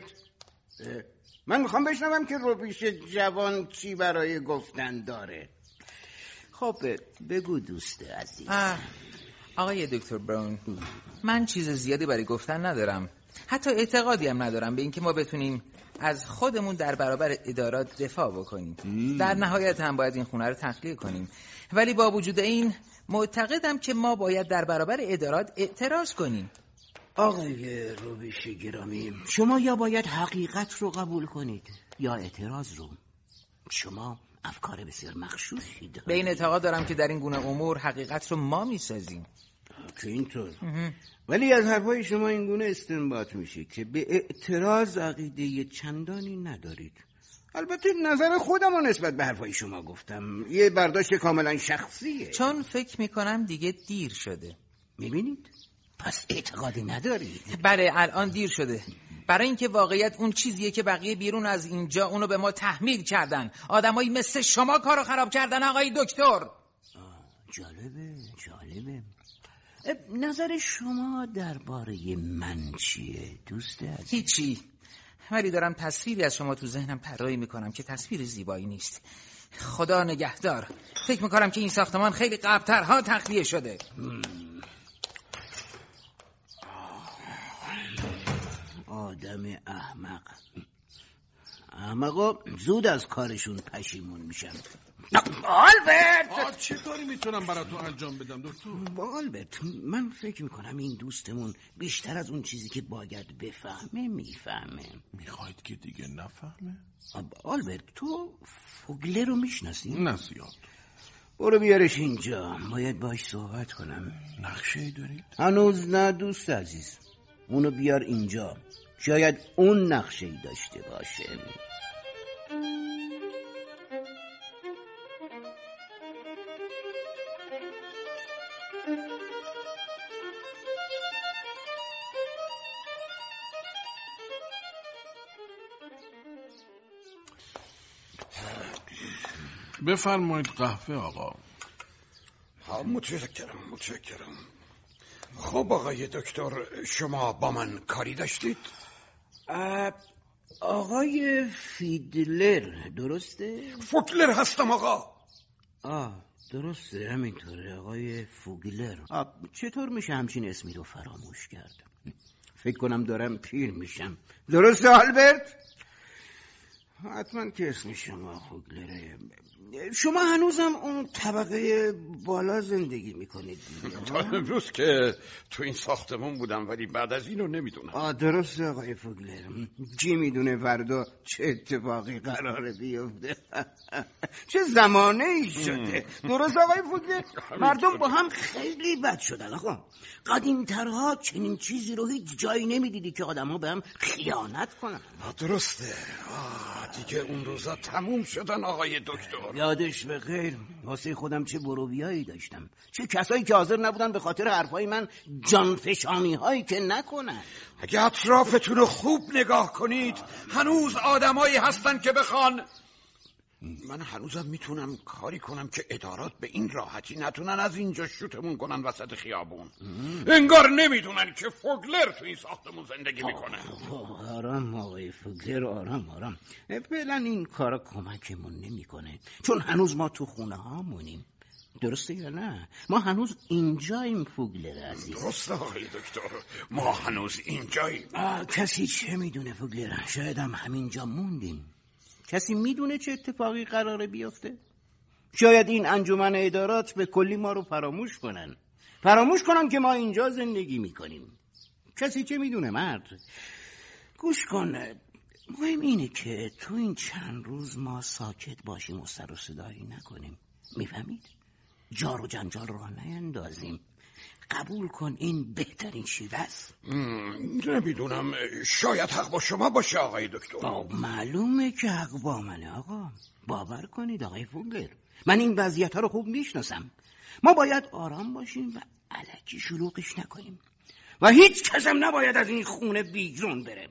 من میخوام بشنوم که روبیش جوان چی برای گفتن داره. خب بگو دوست عزیز. آقای دکتر براون، من چیز زیادی برای گفتن ندارم. حتی اعتقادی هم ندارم به اینکه ما بتونیم از خودمون در برابر ادارات دفاع بکنیم. در نهایت هم باید این خونه رو تخلیه کنیم. ولی با وجود این معتقدم که ما باید در برابر ادارات اعتراض کنیم. آقای روبیش گرامی، شما یا باید حقیقت رو قبول کنید یا اعتراض رو. شما افکار بسیار مغشوشی دارید. به این اعتقاد دارم که در این گونه امور حقیقت رو ما میسازیم. که اینطور. ولی از حرفای شما این گونه استنباط میشه که به اعتراض عقیده چندانی ندارید. البته نظر خودم نسبت به حرفای شما گفتم، یه برداشت کاملا شخصیه. چون فکر میکنم دیگه دیر شده. میبینید؟ پس اعتقادی ندارید؟ بله الان دیر شده. برای اینکه واقعیت اون چیزیه که بقیه بیرون از اینجا اونو به ما تحمیل کردن. آدمایی مثل شما کارو خراب کردن آقای دکتر. جالبه. نظر شما درباره من چیه دوست عزیز؟ هیچی، ولی دارم تصویری از شما تو ذهنم طراحی میکنم که تصویر زیبایی نیست. خدا نگهدار. فکر میکنم که این ساختمان خیلی قبل‌ترها تخلیه شده. آدم احمقا زود از کارشون پشیمون میشن. آلبرت چه کاری میتونم برای تو انجام بدم دکتر؟ آلبرت من فکر میکنم این دوستمون بیشتر از اون چیزی که باید بفهمه میفهمه. میخواید که دیگه نفهمه؟ آلبرت تو فوگلر رو میشناسی؟ نه زیاد. برو بیارش اینجا، باید باش صحبت کنم. نقشه دارید؟ هنوز نه دوست عزیز، اونو بیار اینجا، شاید اون نقشه‌ای داشته باشه. بفرمایید قهوه آقا. متشکرم. خب آقای دکتر، شما با من کاری داشتید؟ آقای فیدلر درسته؟ فوگلر هستم آقا. درسته همینطوره آقای فوگلر. چطور میشه همچین اسمی رو فراموش کرد؟ فکر کنم دارم پیر میشم. درسته آلبرت؟ حتما که اسم شما فوگلره. شما هنوزم اون طبقه بالا زندگی میکنید؟ تا امروز که تو این ساختمون بودم، ولی بعد از اینو نمیدونم. درسته آقای فوگلر. کی میدونه فردا چه اتفاقی قراره بیفته. چه زمانه ای شده. درست آقای فوگلر؟ مردم با هم خیلی بد شدن آقا. قدیمترها چنین چیزی رو هیچ جایی نمیدیدی که آدم ها به هم خیانت کنن. درسته. دیگه اون روزا تموم شدن آقای دکتر. یادش بخیر. واسه خودم چه برویایی داشتم، چه کسایی که حاضر نبودن به خاطر حرفای من جانفشانی هایی که نکنن. اگه اطرافتون رو خوب نگاه کنید هنوز آدمایی هستن که بخوان. من هنوزم میتونم کاری کنم که ادارات به این راحتی نتونن از اینجا شوتمون کنن وسط خیابون. انگار نمیدونن که فوگلر تو این ساختمون زندگی میکنه. آرام آقای فوگلر، آرام. فعلا این کارا کمکمون نمیکنه، چون هنوز ما تو خونه هامونیم. درسته یا نه؟ ما هنوز اینجاییم فوگلر عزیز. درسته آقای دکتر، ما هنوز اینجاییم. کسی چه میدونه فوگلر؟ شاید هم همینجا موندیم. کسی میدونه چه اتفاقی قراره بیفته؟ شاید این انجمن ادارات به کلی ما رو فراموش کنن که ما اینجا زندگی میکنیم. کسی چه میدونه مرد؟ گوش کن، مهم اینه که تو این چند روز ما ساکت باشیم و سر و صدایی نکنیم. میفهمید؟ جار و جنجال رو نیندازیم. قبول کن این بهترین شیوه است. نمیدونم، شاید حق با شما باشه آقای دکتر. معلومه که حق با منه آقا. باور کنید آقای فوگلر، من این وضعیت ها رو خوب میشناسم. ما باید آرام باشیم و الکی شلوغش نکنیم و هیچ کس هم نباید از این خونه بیرون بره.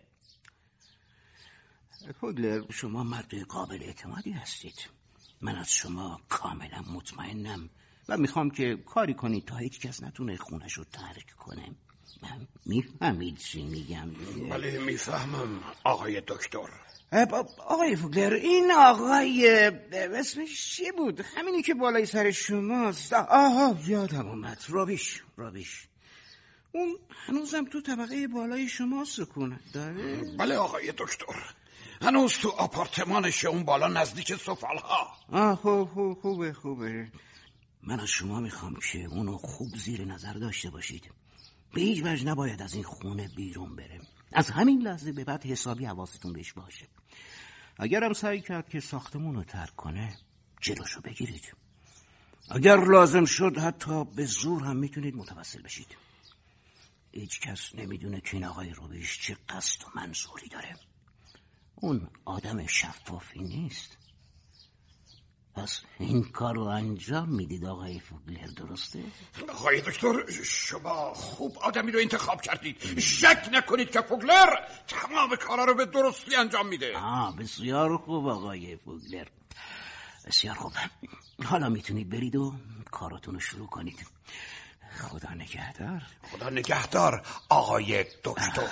فوگلر، شما مرد قابل اعتمادی هستید. من از شما کاملا مطمئنم و میخوام که کاری کنید تا هیچ کس نتونه خونش رو ترک کنه. میفهمید چی میگم؟ بله میفهمم آقای دکتر. آقای فوگلر، این آقای اسمش چی بود؟ همینی که بالای سر شماست. یادم اومد. رابیش. اون هنوزم تو طبقه بالای شما سکونت داره؟ بله آقای دکتر، هنوز تو آپارتمانش اون بالا نزدیک سفالها. خوبه. من از شما میخوام که اونو خوب زیر نظر داشته باشید. به هیچ وجه نباید از این خونه بیرون بره. از همین لحظه به بعد حسابی حواستون بهش باشه. اگرم سعی کرد که ساختمون رو ترک کنه، جلوشو بگیرید. اگر لازم شد حتی به زور هم میتونید متوسل بشید. هیچ کس نمیدونه که این آقای روبیش چه قصد و منظوری داره. اون آدم شفافی نیست. پس این کار رو انجام میدید آقای فوگلر، درسته؟ آقای دکتر، شما خوب آدمی رو انتخاب کردید. شک نکنید که فوگلر تمام کارا رو به درستی انجام میده. بسیار خوب آقای فوگلر، بسیار خوب. حالا میتونید برید و کاراتون رو شروع کنید. خدا نگهدار. خدا نگهدار آقای دکتر.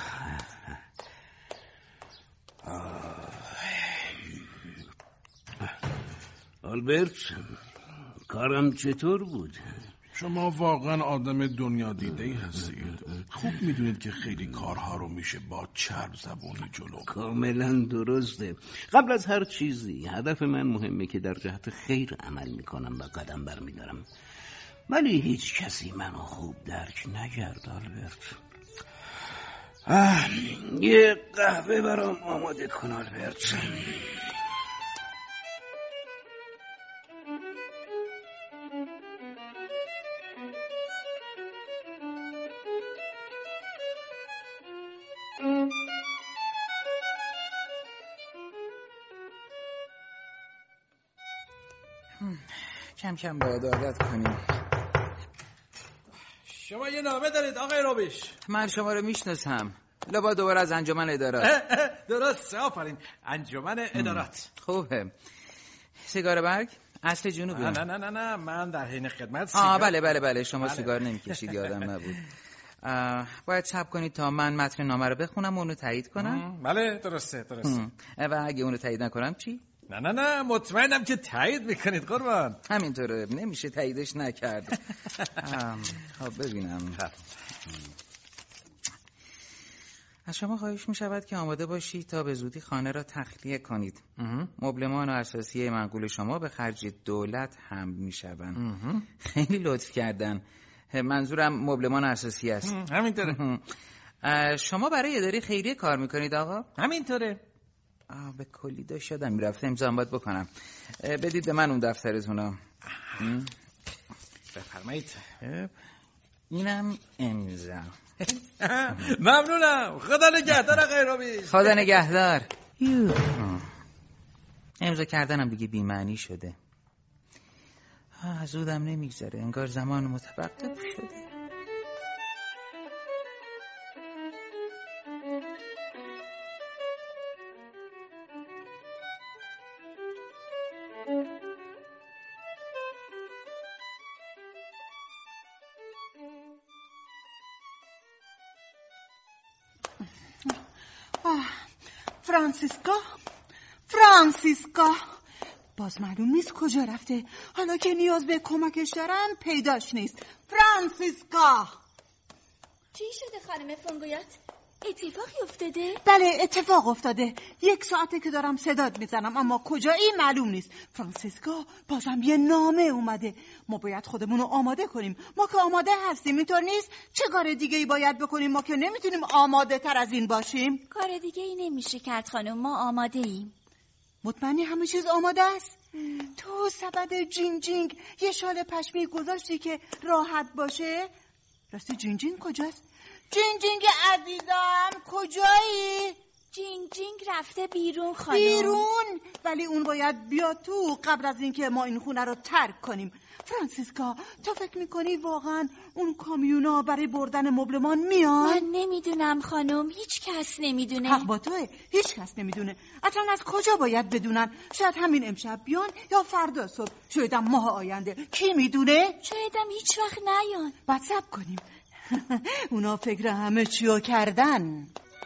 آلبرت، کارم چطور بود؟ شما واقعا آدم دنیا دیده‌ای هستید. خوب میدونید که خیلی کارها رو میشه با چرب زبونی جلو. کاملا درسته. قبل از هر چیزی هدف من مهمه که در جهت خیر عمل میکنم و قدم برمیدارم، ولی هیچ کسی منو خوب درک نکرد. آلبرت، یه قهوه برام آماده کن آلبرت. کم کم باید عادت کنیم. شما یه نامه دارید آقای روبیش؟ من شما رو میشناسم. لابا دوباره از انجمن ادارات. درسته، آفرین، انجمن ادارات. خوبه. سیگار برگ؟ اصل جنوبی. نه من در حین خدمت بله شما سیگار نمیکشید، یادم نبود. باید صبر کنید تا من متن نامه رو بخونم و اونو تایید کنم. بله درسته. و اگه اونو تایید نکنم چی؟ نه مطمئنم که تایید میکنید قربان. همینطوره، نمیشه تاییدش نکرد. خب ببینم. از شما خواهش میشود که آماده باشید تا به زودی خانه را تخلیه کنید. مبلمان و اساسیه منقول شما به خرج دولت حمل میشوند. خیلی لطف کردن. منظورم مبلمان اساسی است. همینطوره. شما برای اداره خیریه کار میکنید آقا؟ همینطوره. به کلی داشت یادم میرفته، امضا باید بکنم. بدید به من اون دفترتونو. بفرمایید. اینم امضا. ممنونم. خدا نگهدار آقای روبیش. خدا نگهدار. امضا کردنم دیگه بی‌معنی شده. زودم نمیگذره، انگار زمان متوقف شده. فرانسیسکا باز معلوم نیست کجا رفته. حالا که نیاز به کمکش دارم پیداش نیست. فرانسیسکا، چی شده خانم فونگویات؟ اتفاقی افتاده؟ بله اتفاق افتاده. 1 ساعته که دارم صدات میزنم اما کجایی معلوم نیست. فرانسیسکا، بازم یه نامه اومده. ما باید خودمونو آماده کنیم. ما که آماده هستیم، اینطور نیست؟ چه کار دیگه ای باید بکنیم؟ ما که نمیتونیم آماده تر از این باشیم. کار دیگه ای نمیشه کرد خانم، ما آماده ایم. مطمئنی همه چیز آماده است؟ تو سبد جینگ یه شال پشمی گذاشتی که راحت باشه؟ راستی جینگ کجاست؟ جینگ عزیزم کجایی؟ جینگ رفته بیرون خانم. بیرون؟ ولی اون باید بیاد تو قبل از اینکه ما این خونه رو ترک کنیم. فرانسیسکا، تو فکر میکنی واقعا اون کامیونا برای بردن مبلمان میان؟ من نمیدونم خانم، هیچ کس نمیدونه. حق با توه، هیچ کس نمیدونه. اصلا از کجا باید بدونن؟ شاید همین امشب بیان یا فردا صبح، شایدم ماه آینده، کی میدونه؟ شایدم هیچ وقت نیان. بعد صبر کنیم. اونا فکر همه چیو کردن.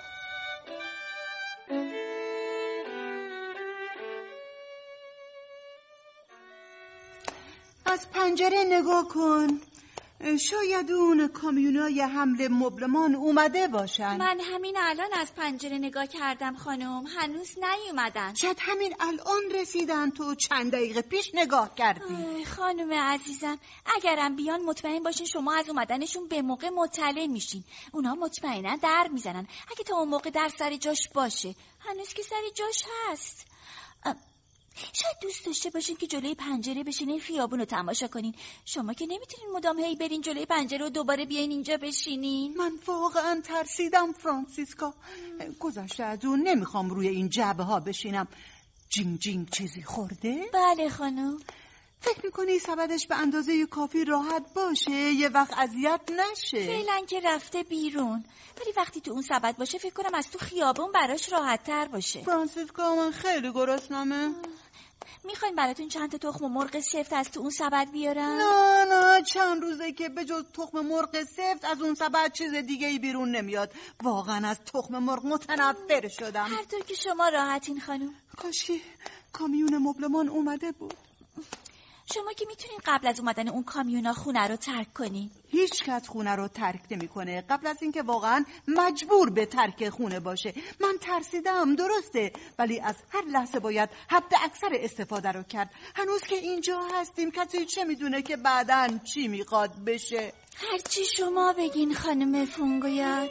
از پنجره نگاه کن. شاید اون کامیونای حمل مبلمان اومده باشن. من همین الان از پنجره نگاه کردم خانم، هنوز نیومدن. شاید همین الان رسیدن، تو چند دقیقه پیش نگاه کردی. خانم عزیزم، اگرم بیان مطمئن باشین شما از اومدنشون به موقع مطلع میشین. اونا مطمئنا در میزنن. اگه تا اون موقع در سر جاش باشه. هنوز که سر جاش هست. شاید چقدر دوست داشته باشین که جلوی پنجره بشینین خیابون رو تماشا کنین. شما که نمیتونین مدام هی برین جلوی پنجره و دوباره بیاین اینجا بشینین. من واقعا ترسیدم فرانسیسکا. گذشته از اون نمیخوام روی این جعبه ها بشینم. جینگ جینگ چیزی خورده؟ بله خانم. فکر میکنی سبدش به اندازه کافی راحت باشه یه وقت اذیت نشه؟ فعلا که رفته بیرون، ولی وقتی تو اون سبد باشه فکر کنم از تو خیابون براش راحت تر باشه. فرانسیسکا من خیلی گرسنمه. میخواین براتون چند تا تخم مرغ سفت از تو اون سبد بیارم؟ نه چند روزه که به جز تخم مرغ سفت از اون سبد چیز دیگه ای بیرون نمیاد. واقعا از تخم مرغ متنفر شدم. هر طور که شما راحتین خانم. کاشکی کامیون مبلمان اومده بود. شما که میتونین قبل از اومدن اون کامیونا خونه رو ترک کنین. هیچ کس خونه رو ترک نمیکنه قبل از اینکه واقعا مجبور به ترک خونه باشه. من ترسیدم درسته، ولی از هر لحظه باید حد اکثر استفاده رو کرد. هنوز که اینجا هستیم کسی چه میدونه که بعداً چی میخواد بشه. هرچی شما بگین خانم فونگویات.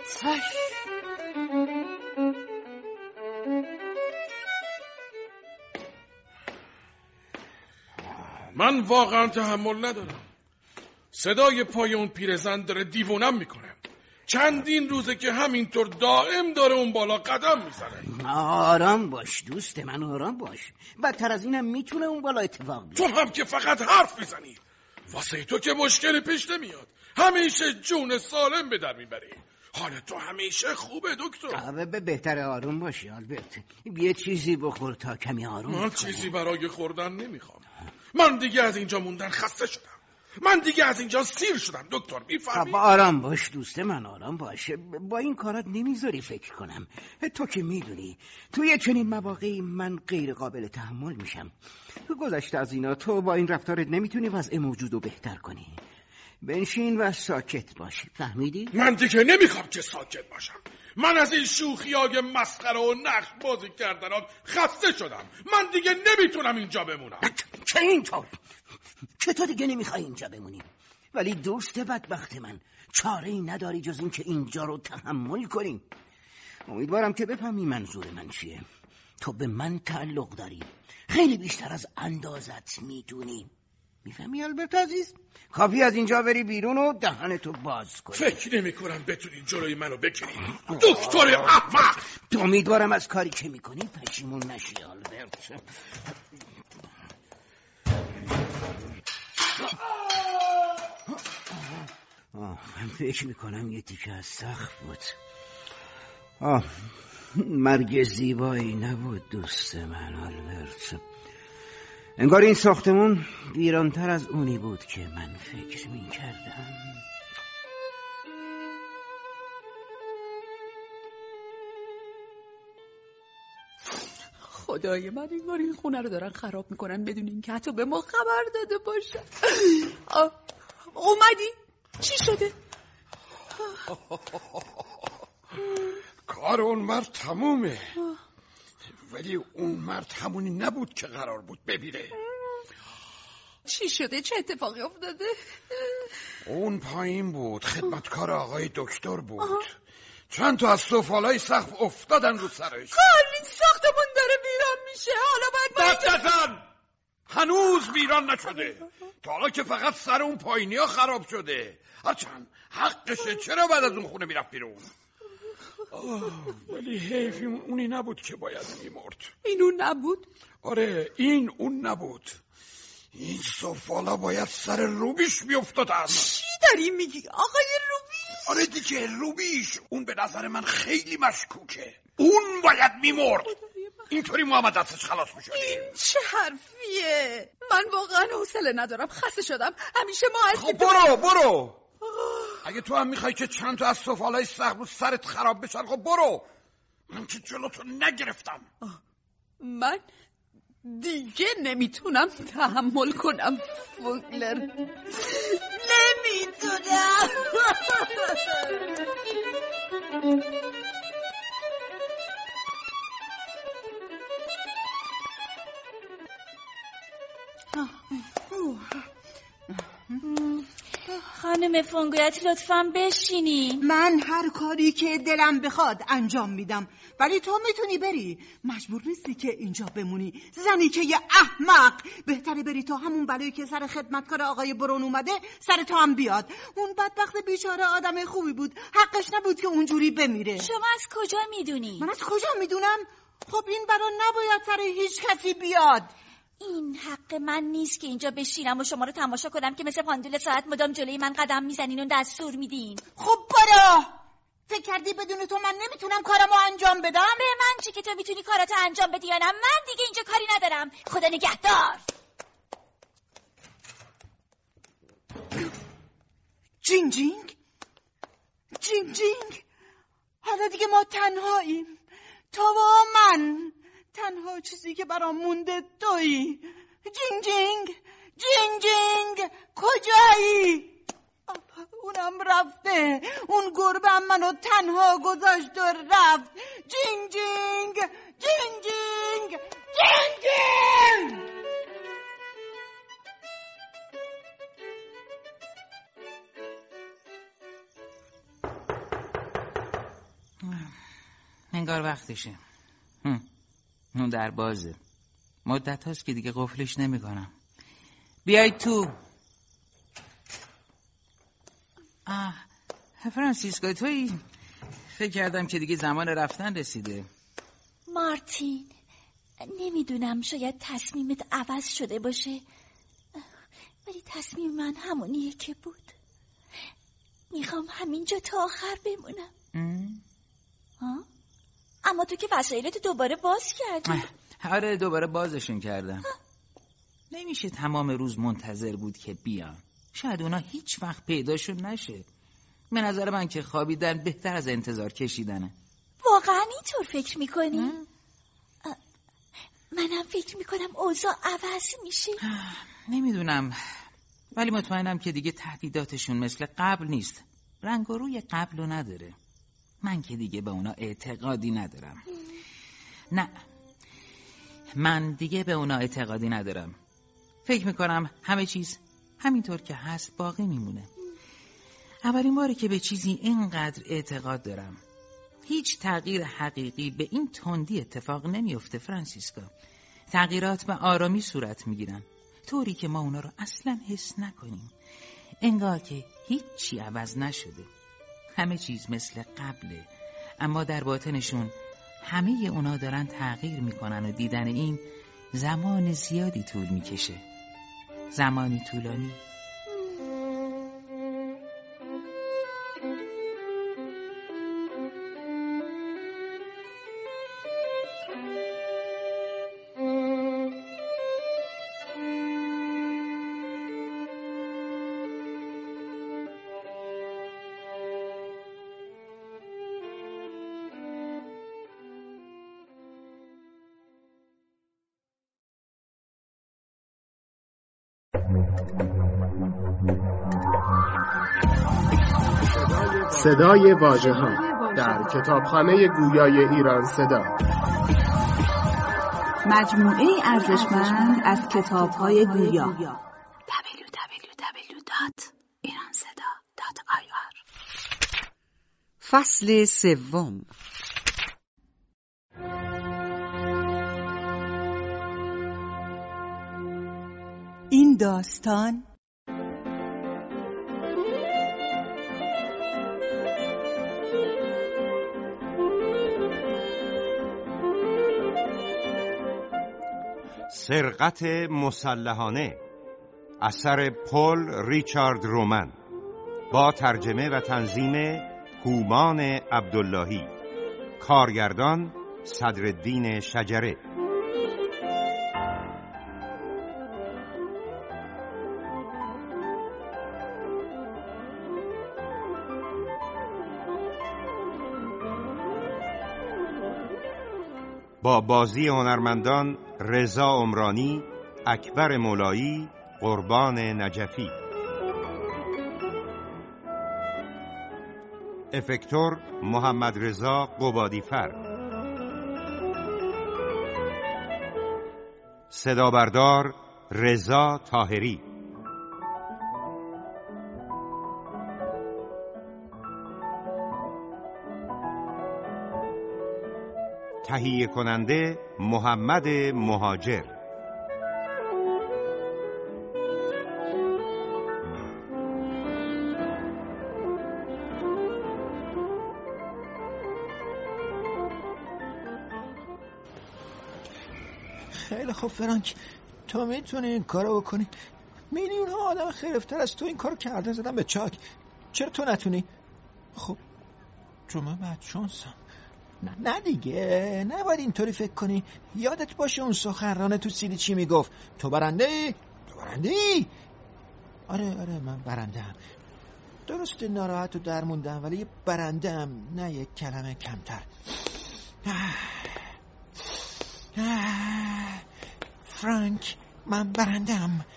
من واقعا تحمل ندارم. صدای پای اون پیرزن داره دیوونم میکنه. چندین روزه که همینطور دائم داره اون بالا قدم میزنه. آرام باش دوست من، آرام باش. بدتر از اینم میتونه اون بالا اتفاق بیفته. تو هم که فقط حرف میزنی. واسه تو که مشکلی پیش نمیاد. همیشه جون سالم به در میبری. حال تو همیشه خوبه دکتر. بهتره آروم باشی آلبرت. یه چیزی بخور تا کمی آروم من چیزی برای خوردن نمیخوام. من دیگه از اینجا موندن خسته شدم. من دیگه از اینجا سیر شدم دکتر، میفهمی؟ آرام باش دوست من، آرام باش. با این کارات نمیذاری فکر کنم. تو که میدونی توی چنین مواقعی من غیر قابل تحمل میشم. گذشته از اینا تو با این رفتارت نمیتونی وضع موجود رو بهتر کنی. بنشین و ساکت باش، فهمیدی؟ من دیگه نمیخوام که ساکت باشم. من از این شوخیای مسخره و نقش بازی کردنات خسته شدم. من دیگه نمیتونم اینجا بمونم. چه اینطور؟ که تو دیگه نمیخوای اینجا بمونی؟ ولی دوست بدبخت من چاره‌ای نداری جز این که اینجا رو تحمل کنی. امیدوارم که بفهمی منظور من چیه. تو به من تعلق داری، خیلی بیشتر از اندازت میدونی. میفهمی آلبرت عزیز؟ کافی از اینجا بری بیرون و دهنتو باز کنی. فکر نمی کنم بتونی جلوی منو بگیری دکتر احمق. امیدوارم از کاری که میکنی پشیمون نشی آلبرت. من فکر میکنم یه تیکه از سقف بود. مرگ زیبایی نبود دوست من آلبرت. انگار این ساختمون ویرانتر از اونی بود که من فکر میکردم. خدای من انگار این خونه رو دارن خراب میکنن بدون این که حتی به ما خبر داده باشن. اومدی؟ چی شده؟ کار اون مرد تمومه. ولی اون مرد همونی نبود که قرار بود ببیره. چی شده؟ چه اتفاقی افتاده؟ اون پایین بود، خدمتکار آقای دکتر بود. چند تا از سفالای سقف افتادن رو سرش. کلی ساختمون داره ویران میشه. حالا باید نزن! هنوز ویران نشده. تا حالا که فقط سر اون پایینی ها خراب شده. هرچند حقشه، چرا بعد از اون خونه میرفت بیرون؟ ولی حیف اونی نبود که باید میمرد. این اون نبود؟ آره این اون نبود. این سفالا باید سر روبیش میافتادن. چی داری میگی آقای روبیش؟ آره دیگه روبیش. اون به نظر من خیلی مشکوکه. اون باید میمرد. اینطوری ما هم دستش خلاص میشدیم. این چه حرفیه؟ من واقعا حوصله ندارم، خسته شدم. همیشه ما خب برو. اگه تو هم میخوای که چند تا از سفالای سقف رو سرت خراب بشن خب برو. من که جلوتو نگرفتم. من دیگه نمیتونم تحمل کنم فوگلر. نمیتونم. خانم فونگویت لطفاً بشینی. من هر کاری که دلم بخواد انجام میدم، ولی تو میتونی بری. مجبور نیستی که اینجا بمونی. زنی که یه احمق. بهتره بری تا همون بلایی که سر خدمتکار آقای برون اومده سر تو هم بیاد. اون بدبخت بیچاره آدم خوبی بود، حقش نبود که اونجوری بمیره. شما از کجا میدونی؟ من از کجا میدونم؟ خب این برا نباید سر هیچ کسی بیاد. این حق من نیست که اینجا بشینم و شما رو تماشا کنم که مثل پاندول ساعت مدام جلوی من قدم میزنین و دستور میدین. خب برو. فکر کردی بدون تو من نمیتونم کارمو انجام بدم؟ به من چی که تو میتونی کاراتو انجام بدی یا نه؟ من دیگه اینجا کاری ندارم. خدا نگهدار. جینگ جینگ جینگ جینگ. حالا دیگه ما تنهاییم، تو و من. تنها چیزی که برام مونده تویی. جینگ جینگ جینگ جینگ کجایی؟ اونم رفته. اون گربه منو تنها گذاشت و رفت. جینگ جینگ جینگ جینگ جینگ جینگ. انگار وقتشه. اون در بازه. مدت هاست که دیگه قفلش نمی کنم. بیای تو. فرانسیسکو تویی؟ فکر کردم که دیگه زمان رفتن رسیده. مارتین، نمیدونم شاید تصمیمت عوض شده باشه، ولی تصمیم من همونیه که بود. میخوام همینجا تا آخر بمونم. اما تو که وسایلتو دوباره باز کردی. آره دوباره بازشون کردم. نمیشه تمام روز منتظر بود که بیان. شاید اونا هیچ وقت پیداشون نشه. به نظر من که خوابیدن بهتر از انتظار کشیدنه. واقعا اینطور فکر میکنی؟ منم فکر میکنم اوضاع عوض میشه. نمیدونم، ولی مطمئنم که دیگه تهدیداتشون مثل قبل نیست. رنگ و روی قبل رو نداره. من که دیگه به اونا اعتقادی ندارم. نه، من دیگه به اونا اعتقادی ندارم. فکر میکنم همه چیز همینطور که هست باقی میمونه. اولین باره که به چیزی اینقدر اعتقاد دارم. هیچ تغییر حقیقی به این تندی اتفاق نمیفته فرانسیسکو. تغییرات به آرامی صورت میگیرن، طوری که ما اونا رو اصلا حس نکنیم. انگار که هیچی عوض نشده. همه چیز مثل قبله، اما در باطنشون همه اونا دارن تغییر میکنن و دیدن این زمان زیادی طول میکشه. زمانی طولانی. صدای واژه‌ها در کتابخانه گویای ایران صدا. مجموعه ارزشمند از کتاب‌های گویا. www.iranseda.ir. فصل سوم. این داستان سرقت مسلحانه اثر پل ریچارد رومن با ترجمه و تنظیم هومان عبداللهی. کارگردان صدرالدین شجره. با بازی هنرمندان رضا عمرانی، اکبر مولایی، قربان نجفی. افکتور محمد رضا قبادیفر. صدا بردار رضا طاهری. تهیه کننده محمد مهاجر. خیلی خوب فرانک، تو میتونی این کارو بکنی. میلیون ها آدم خیرفتر از تو این کارو کرده زدن به چاک. چرا تو نتونی؟ خب چون من بدشانسم. نه دیگه، نباید اینطوری فکر کنی. یادت باشه اون سخنرانه تو سیلی چی میگفت؟ تو برنده ای؟ تو برنده ای؟ آره من برنده هم. درسته ناراحت و درموندم، ولی یه برنده هم، نه یک کلمه کمتر. فرانک، من برندم.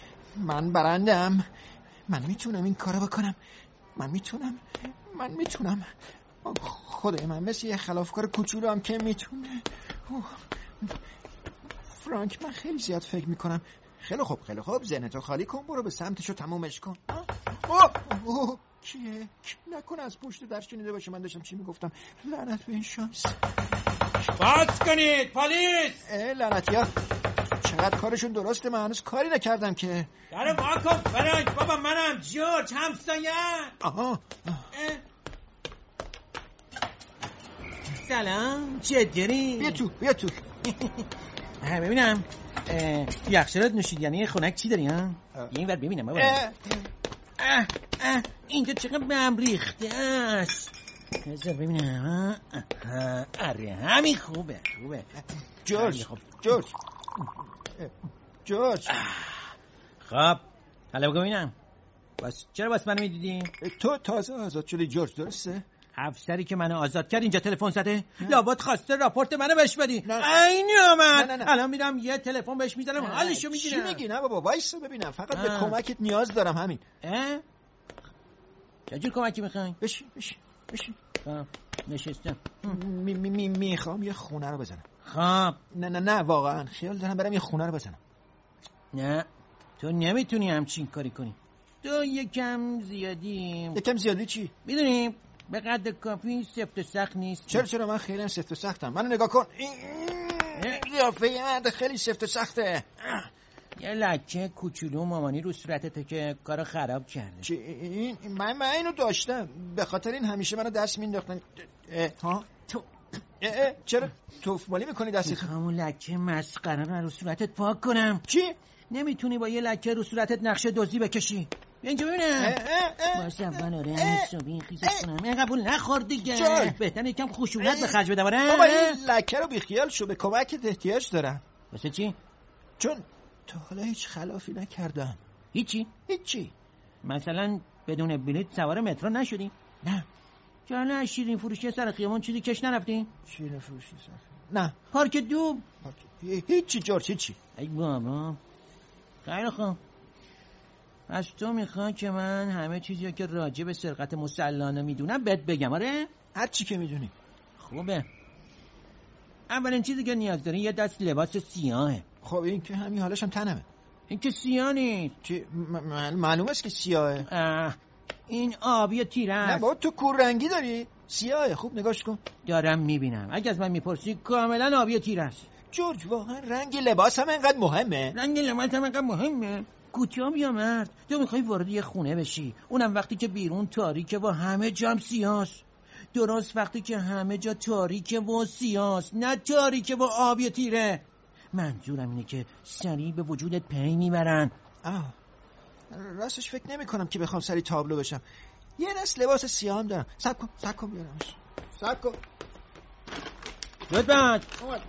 من میتونم این کارو بکنم. من میتونم. خدای من مثل یه خلافکار کوچولو هم که میتونه. فرانک، من خیلی زیاد فکر میکنم. خیلی خوب ذهنتو خالی کن، برو به سمتشو تمومش کن. کیه؟ نکنه از پشت در شنیده باشه من داشتم چی میگفتم. لعنت به این شانس. باز کنید پلیس! لعنتی‌ها، چقدر کارشون درسته، من هنوز کاری نکردم که. درو وا کن فرانک. بابا منم جورج همسایه. سلام، چطوری؟ بیا تو. ببینم یخچالت نوشیدنی خنک چی داری ها؟ این ور ببینم بابا. اینجا چقدر بهم ریخته است. بذار ببینم. آره همین خوبه. جورج. خب حالا ببینم چرا واسه من میدیدی؟ تو تازه آزاد شدی جورج، درسته؟ افسری که منو آزاد کرد اینجا تلفن زده. لابد خواسته راپورت منو بهش بدی. عینی اومد. الان میرم یه تلفن بهش میزنم حالشو میگیرم. چی میگی؟ نه بابا وایسا ببینم، فقط به کمکت نیاز دارم. همین. چجور کمکی میخوای؟ بشین. نشستم. میخوام یه خونه رو بزنم. خب نه واقعا خیال دارم برم یه خونه رو بزنم. نه تو نمیتونی همچین کاری کنی. تو یکم زیادی چی؟ میدونیم به قدر کافی سفت و سخت نیست. چرا من خیلی سفت و سختم. منو نگاه کن، این قیافه خیلی سفت و سخته. یه لکه کوچولو مامانی رو صورتته که کارو خراب کرده. چی؟ من اینو داشتم، به خاطر این همیشه منو دست مینداختن. تو چرا توفمالی میکنی دستی؟ همون لکه مسخره رو صورتت پاک کنم. چی؟ نمیتونی با یه لکه رو صورتت نقشه دزدی بکشی؟ اینجا ببینم. باشه اول حسابی خیزش کنم. این قبول نخور دیگه. بهتر یکم خشونت به خرج بدم. بابا این لکه رو بیخیال شو، به کمکت احتیاج دارم. واسه چی؟ چون تا حالا هیچ خلافی نکردم. هیچی؟ مثلا بدون بلیط سوار مترو نشدی؟ نه. جانا شیرین فروشی سر خیابون چیزی کش نرفتی؟ شیرین فروشی سر؟ نه. پارک دوب؟ هیچی جورج، هیچی. ای بابا خیلی خوب. از تو میخوای که من همه چیزی که راجع به سرقت مسلحانه میدونم بهت بگم؟ آره؟ هر چی که میدونی. خوبه. اولین چیزی که نیاز داری یه دست لباس سیاهه. خب این که همین حالش هم تنمه. این که سیاه نیست. معلوم است که سیاهه. این آبی تیره است. نه بابا تو کور رنگی داری، سیاهه. خوب نگاش کن. دارم میبینم. اگه از من میپرسی کاملا آبی تیره است. جورج واقعا رنگ لباس هم اینقدر مهمه؟ رنگ لباس هم اینقدر مهمه؟ کوچام یا مرد، تو میخوای وارد یه خونه بشی، اونم وقتی که بیرون تاریکه و همه جا هم سیاست. درست وقتی که همه جا تاریکه و سیاست، نه تاریکه و آبی تیره. منظورم اینه که سریع به وجودت پی میبرن. راستش فکر نمی کنم که بخوام سریع تابلو بشم. یه دست لباس سیاه هم دارم. صبر کن بیارمش. صبر کن. لطفاً.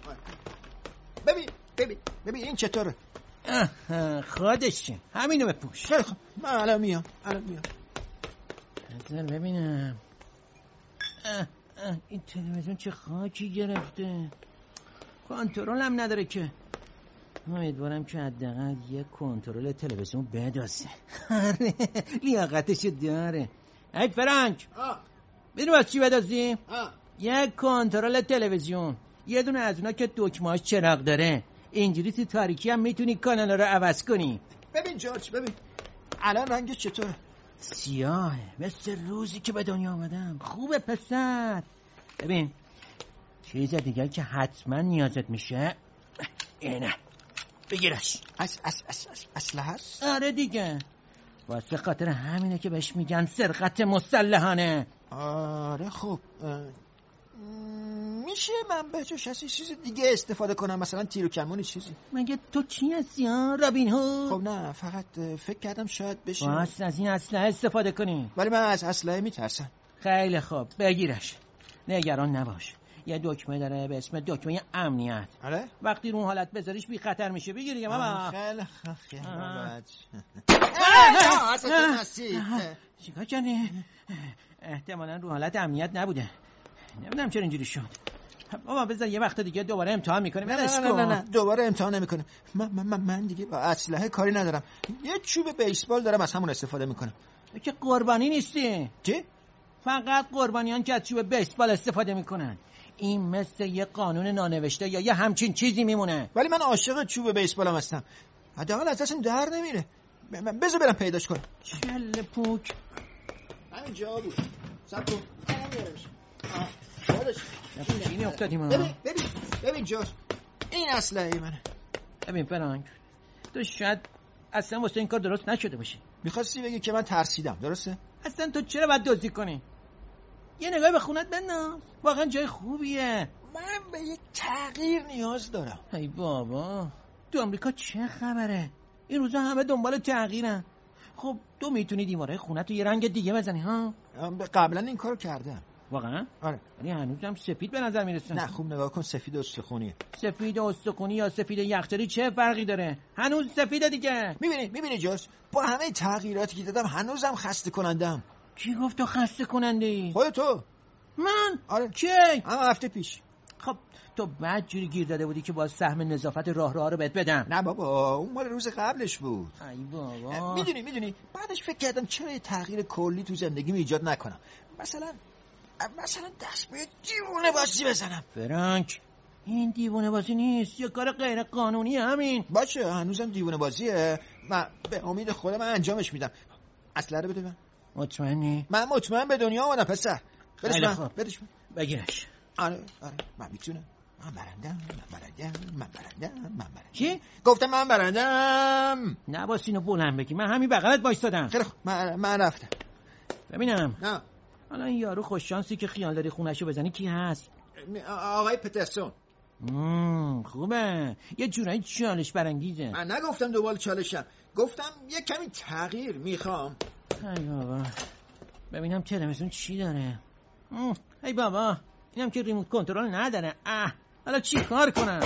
ببین این چطوره؟ خودشه. همینو بپوش. خیلی خوب. من الان میام. بذار ببینم. این تلویزیون چه خاکی گرفته. کنترل هم نداره که. امیدوارم که حداقل یه کنترل تلویزیون بدازه. لیاقتش داره. ای فرانک، ببین واسه چی بدازی؟ یه کنترل تلویزیون، یه دونه از اونا که دکمه‌اش چراغ داره. اینجوری تو تاریکی هم میتونی کانال رو عوض کنی. ببین جورج، ببین الان رنگش چطوره؟ سیاهه، مثل روزی که به دنیا آمدم. خوبه پسر. ببین چیز دیگه که حتما نیازت میشه اینه، بگیرش. اسلحه هست؟ آره دیگه، واسه خاطر همینه که بهش میگن سرقت مسلحانه. آره خب میشه من به جاش از چیز دیگه استفاده کنم، مثلا تیر و کمون چیزی؟ مگه تو چی هستی ها رابین هود؟ خب نه، فقط فکر کردم شاید بشه واسه از این اسلحه استفاده کنی. ولی من از اسلحه میترسم. خیلی خوب بگیرش، نگران نباش. یه دکمه داره به اسم دکمه امنیت. آره؟ وقتی رو اون حالت بذاریش بی خطر میشه. بگیری بابا. خیلی چیکار کردی؟ احتمالاً رو حالت امنیت نبوده. نمیدونم چرا اینجوری شد. بابا بذار یه وقت دیگه دوباره امتحان میکنیم. نه دوباره امتحان نمیکنیم. من دیگه با اسلحه کاری ندارم. یه چوب بیسبال دارم، از همون استفاده میکنم. که قربانی نیستی؟ چی؟ فقط قربانیان که از چوب بیسبال استفاده میکنن. این مثل یه قانون نانوشته یا یه همچین چیزی میمونه. ولی من عاشق چوب بیسبالم هستم. حداقل از دستم در نمیره. بذار برم پیداش کنم. چله پوک همین جا بود. صبر کن. اینی افتادیم. ببین جورج، این اسلحه منه. ببین فرانک، تو شاید اصلا واسه این کار درست نشده باشی. میخواستی بگی که من ترسیدم، درسته؟ اصلا تو چرا باید دزدی کنی؟ یه نگاه به خونت بنداز، واقعا جای خوبیه. من به یه تغییر نیاز دارم. ای بابا، تو آمریکا چه خبره؟ این روزا همه دنبال تغییرن. خب تو میتونی دیواره خونت رو یه رنگ دیگه بزنی ها؟ قبلا این کارو کردم. واقعا؟ آره. ولی هنوزم سفید به نظر میرسه. نه خوب نگاه کن، سفید استخونیه. سفید استخونی یا سفید یخچالی چه فرقی داره؟ هنوز سفیده دیگه. میبینی جورج، با همه تغییراتی که دادم هنوزم خسته کنندم. کی گفت تو خسته کننده ای؟ خودت. من؟ آره. کی؟ اما هفته پیش. خب تو بعد جوری گیر داده بودی که باز سهم نظافت راه رو بهت بدم. نه بابا، اون مال روز قبلش بود. ای بابا. میدونی بعدش فکر کردم چرا یه تغییر کلی تو زندگیم ایجاد نکنم. مثلا دست به دیوونه بازی بزنم. فرانک، این دیوونه بازی نیست، یه کار غیر قانونی. همین باشه، هنوزم دیوونه بازیه. من به امید خودم انجامش میدم. اسلحه بده من. مطمئنی؟ من مطمئن به دنیا اومدم پسر. بدش من. بگیرش. آره من میتونم. من برندم. چی؟ گفتم من برندم. نباید اینو بلند بگی، من همین بغلت وایسادم. خیلی خوب، من رفتم. ببینم. نه. حالا این یارو خوششانسی که خیال داری خونه‌شو بزنی کی هست؟ آقای پترسون. خوبه، یه جورایی چالش برانگیزه. من نگفتم دنبال چالشم، گفتم یه کمی تغییر میخوام. ای بابا، ببینم تلویزیون چی داره. ای بابا، اینم که ریموت کنترل نداره. حالا چی کار کنم؟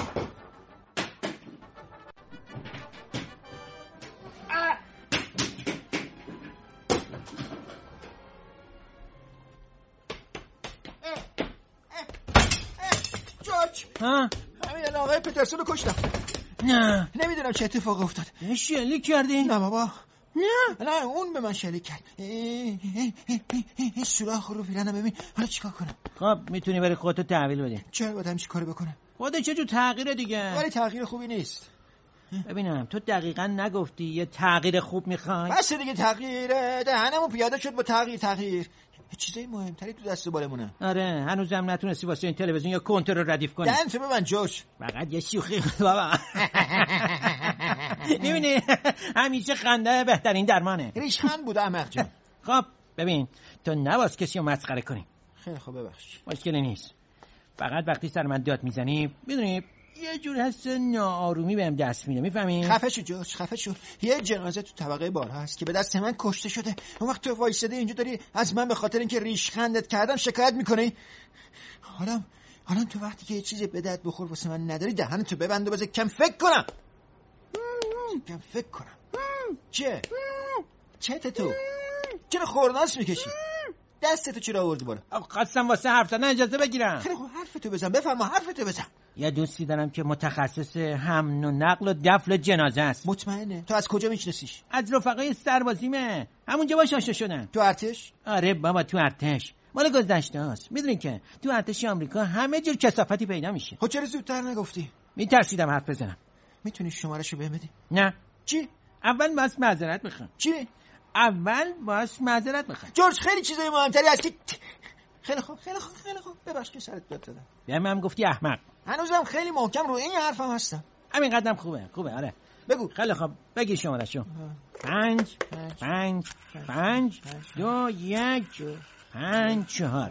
همین آقای پترسون رو کشتم. نه نمیدونم چه اتفاق افتاد. شلیک کردی؟ نه بابا، نه اون به من شلیک کرد. سوراخ رو پیرنم. ببین حالا چیکار کنم؟ خب میتونی بری خودتو تحویل بدی. چرا باید همچین کاری بکنم؟ خودت چه جور تغییره دیگه؟ ولی تغییر خوبی نیست. ببینم تو دقیقاً نگفتی یه تغییر خوب میخوای؟ بس دیگه تغییره، دهنمون پیاده شد با تغییر. چیزای مهمتری تو دست بالمونه. آره، هنوزم نتونستی واسه این تلویزیون یا کنترل ردیف کنی. دهنتو ببند جوش. فقط یه شوخی بابا. میبینی همیشه خنده بهترین درمانه. ریشخند بود احمق جان. خب ببین، تو نباید کسی رو مسخره کنی. خیلی خوب، ببخش. مشکلی نیست. فقط وقتی سر من داد میزنی میدونی یه جور حس ناآرومی بهم دست میده. میفهمی؟ خفه شو جورج، خفه شو. یه جنازه تو طبقه بالا هست که به دست من کشته شده. اون وقت تو وایساده اینجا داری از من به خاطر اینکه ریشخندت کردم شکایت میکنی؟ حالا تو وقتی که یه چیزی به درد بخور واسه من نداری، دهنتو ببند و بذار کم فکر کنم. چته تو؟ چرا خورناس میکشی؟ دستتو چرا آوردی بالا؟ خواستم واسه حرف زدن اجازه بگیرم. خیلی خوب، حرفتو بزن. بفرما، حرفتو بزن. یه دوستی دارم که متخصص حمل و نقل و دفن جنازه است. مطمئنه؟ تو از کجا میشناسیش؟ از رفقای سربازیمه، همونجا باهاش آشنا شدم. تو ارتش؟ آره بابا، تو ارتش. مال گذشته است. میدونی که تو ارتش آمریکا همه جور کثافتی پیدا میشه. خب چرا زودتر نگفتی؟ میترسیدم حرف بزنم. میتونی شمارهشو بهم بدی؟ نه. چی؟ اول باید معذرت میخوام. چی؟ اول باید معذرت میخوام. جورج، خیلی چیزای مهمتری هست که خیلی خوب ببخش که سرت داد دادم. به من گفتی احمق. هنوزم خیلی محکم رو این حرفم هستم. همین قدم خوبه آره. بگو. خیلی خوب بگی شماره‌شو. 5 5 5 2 1 5 4.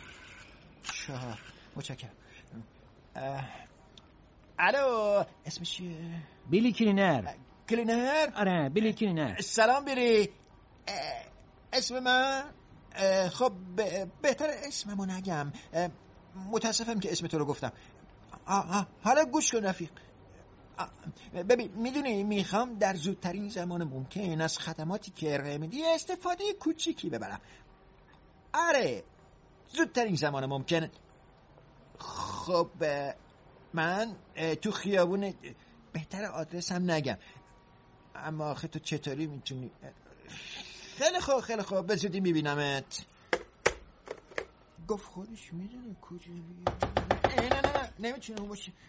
متشکرم. الو، اسمش چیه؟ بیلی کلینر. کلینر؟ آره بیلی کلینر. سلام بیلی. اسم من خب بهتر اسممو نگم. متاسفم که اسم تو رو گفتم. حالا گوش کن رفیق. ببین میدونی میخوام در زودترین زمان ممکن از خدماتی که ارائه میدی استفاده کوچیکی ببرم. آره زودترین زمان ممکن. خب من تو خیابون، بهتر آدرسم نگم، اما آخه تو چطوری میتونی؟ خیلی خوب به زودی میبینمت. گفت خودش میدونه کجا بیاد. نه نمیتونه اون باشه.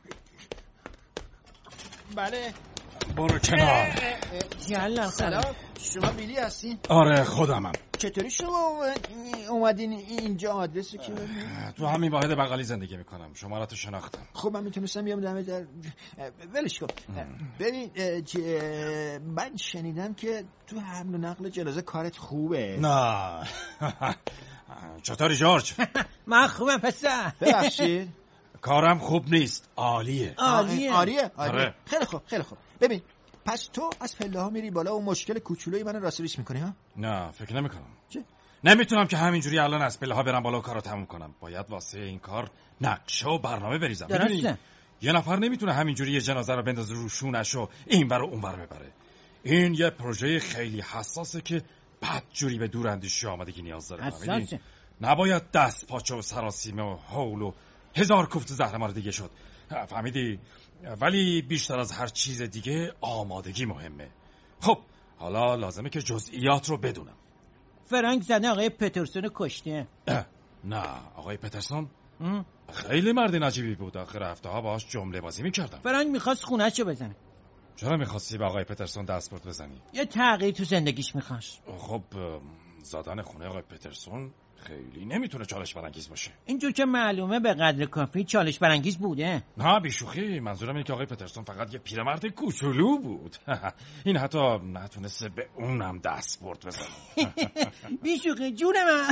بله برو کنار. سلام، شما بیلی هستین؟ آره خودمم. چطوری شما اومدین اینجا؟ آدرسی که تو همین واحد بغلی زندگی میکنم، شماره‌تو شناختم. خب من میتونستم بیام دم در ولش کن. ببین من شنیدم که تو حمل و نقل جنازه کارت خوبه. نه چطوری جورج؟ من خوبم پسر. ببخشید کارم خوب نیست. عالیه. آره. خیلی خوب. ببین پس تو از پله ها میری بالا و مشکل کوچولوی منو راستریش میکنی ها؟ نه فکر نمیکنم. چه؟ نمیتونم که همینجوری الان از پله ها برم بالا و کارو تموم کنم. باید واسه این کار نقشه و برنامه بریزم. درسته. یه نفر نمیتونه همینجوری یه جنازه رو بندازه رو شونش و اینور و اونور ببره. این یه پروژه خیلی حساسه که بدجوری به دوراندیشی آمادگی نیاز داره. حساسه. نباید دست پاچه و سراسیمه و حول و هزار کوفت زهرمار دیگه شد. فهمیدی؟ ولی بیشتر از هر چیز دیگه آمادگی مهمه. خب حالا لازمه که جزئیات رو بدونم. فرانک زنه آقای پترسون کشته. نه آقای پترسون خیلی مرد نجیبی بود. آخر هفته ها باهاش جمله بازی میکردم. فرانک میخواست خونه‌شو بزنه. چرا میخواستی به آقای پترسون دستبرد بزنی؟ یه تغییر تو زندگیش میخواست. خب زدن خونه آقای پترسون خیلی نمیتونه چالش برانگیز باشه. اینجور که معلومه به قدر کافی چالش برانگیز بوده. نه بیشوخی، منظورم اینه که آقای پترسون فقط یه پیرمرد کوچولو بود. این حتی نتونسته به اونم دستبرد بزنه. بیشوخی جون من.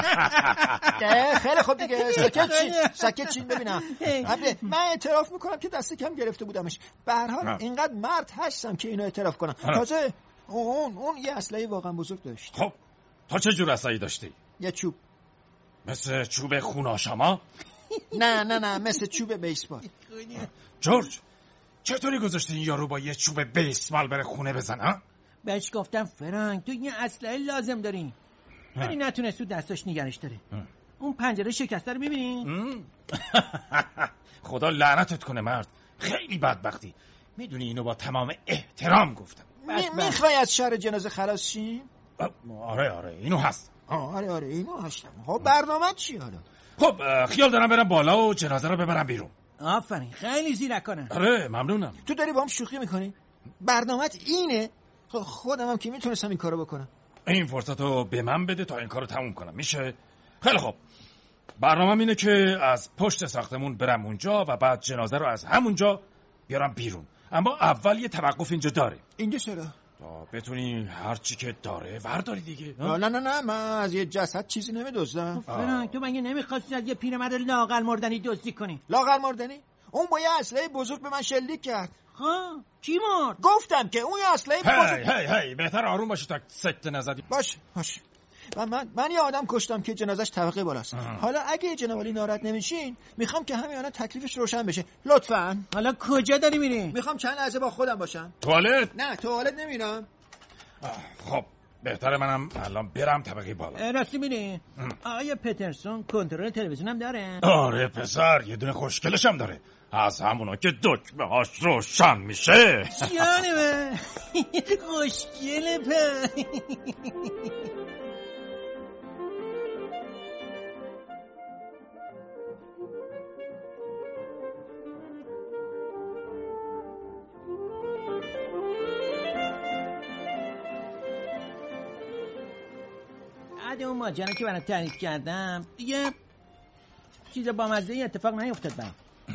خیلی خوب دیگه ساکت چین ببینم. من اعتراف میکنم که دست کم گرفته بودمش. به هر حال اینقدر مرد هستم که اینو اعتراف کنم. تازه اون یه اسلحه واقعا بزرگ داشت. خب تا چه جور اسلحه‌ای داشتی؟ یه چوب. مثل چوب خوناشما؟ نه مثل چوب بیسبال. جورج چطوری گذاشتی این یارو با یه چوب بیسبال بره خونه بزنه؟ بهش گفتم فرانک تو یه اسلحه لازم داری، ولی نتونست تو دستاش نگرش داره. اون پنجره شکسته رو میبینی؟ خدا لعنتت کنه مرد، خیلی بدبختی. میدونی اینو با تمام احترام گفتم. میخوای از شر جنازه خلاص شی؟ آره اینو هست. آره اینو هستم. خب برنامه چی حالا؟ خب خیال دارم برم بالا و جنازه رو ببرم بیرون. آفرین خیلی زیرکانه. آره ممنونم. تو داری با هم شوخی میکنی؟ برنامه‌ت اینه؟ خودم هم که میتونستم این کارو بکنم. این فرصت رو به من بده تا این کارو تموم کنم، میشه؟ خیلی خوب. برنامه‌م اینه که از پشت ساختمون برم اونجا و بعد جنازه رو از همونجا بیارم بیرون. اما اول یه توقف اینجا داره. اینجا چرا؟ تا بتونی هر چی که داره ورداری دیگه. نه من از یه جسد چیزی نمیدزدم. فرانک تو مگه نمیخواستی از یه پیرمرد لاغر مردنی دزدی کنی؟ لاغر مردنی؟ اون با یه اسلحه بزرگ به من شلیک کرد. ها کی مرد؟ گفتم که اون یه اسلحه بزرگ. هی بهتر آروم باشی تا سکته نزدی. باش من یه آدم کشتم که جنازش طبقه بالاست. حالا اگه جناب عالی ناراحت نمیشین میخوام که همین الان تکلیفش روشن بشه لطفاً. حالا کجا داری میری؟ میخوام چند لحظه با خودم باشم. توالت؟ نه توالت نمیرم. خب بهتره منم الان برم طبقه بالا. راستی میری؟ آقای پترسون کنترل تلویزیونم داره؟ آره پسر، یه دونه خوشگلش هم داره، از همونا که دکمه هاش روشن میشه. جانمه خوشگله په. بعد اون ماجرا که برات تعریف کردم دیگه چیز بامزه‌ای اتفاق نیفتاد برام.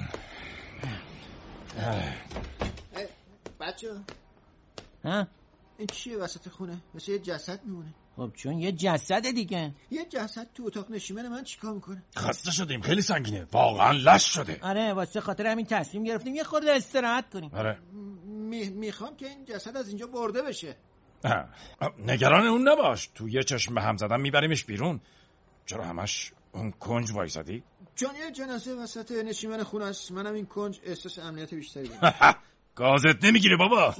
بچه ها؟ این چیه وسط خونه؟ مثل یه جسد میمونه. خب چون یه جسده دیگه. یه جسد تو اتاق نشیمن من چیکار میکنه؟ خسته شدیم، خیلی سنگینه، واقعا لش شده. آره واسه خاطر همین تصمیم گرفتیم یه خورده استراحت کنیم. آره میخوام که این جسد از اینجا برده بشه. نگران اون نباش، تو یه چشم به هم زدن میبریمش بیرون. چرا همش اون کنج وایسادی؟ چون یه جنازه وسط نشیمن خونه است، منم این کنج احساس امنیت بیشتری دارم. گازت نمیگیره بابا.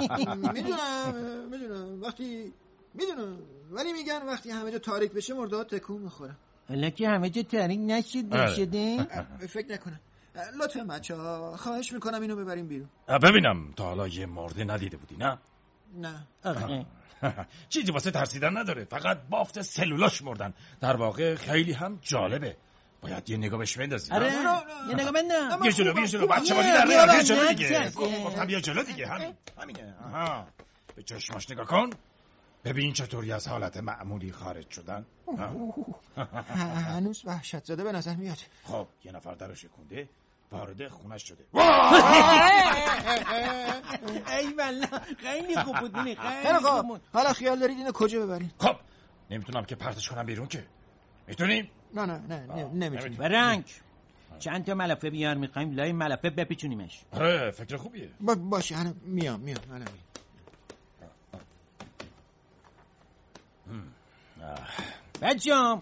میدونم ولی میگن وقتی همه جا تاریک بشه مرده‌ها تکون میخورن. حالا که همه جا تاریک نشده فکر نکنم. لطفا بچه‌ها خواهش میکنم اینو ببریم بیرون. ببینم تا حالا یه مرده ندیده بودی نه؟ نه. چیزی واسه ترسیدن نداره، فقط بافت سلولاش مردن. در واقع خیلی هم جالبه، باید یه نگاه بهش بندازی. آره یه نگاه بنداز. بیا جلو بچه بازی در میاد. بیا جلو دیگه. گفتم بیا جلو دیگه. همینه. به چشماش نگاه کن، ببین چطوری از حالت معمولی خارج شدن. هنوز وحشت زده به نظر میاد. خب یه نفر درو شکونده، وارد خونش شده. ای والله خیلی خوب بود. خیلی خوب. حالا خیال دارید اینو کجا ببرید؟ خب نمیتونم که پرتش کنم بیرون که. میتونیم؟ نه نمیتونیم. برنگ چند تا ملافه بیار، میخوایم لای ملافه بپیچونیمش. آره فکر خوبیه. باشه الان میام. بچه‌ام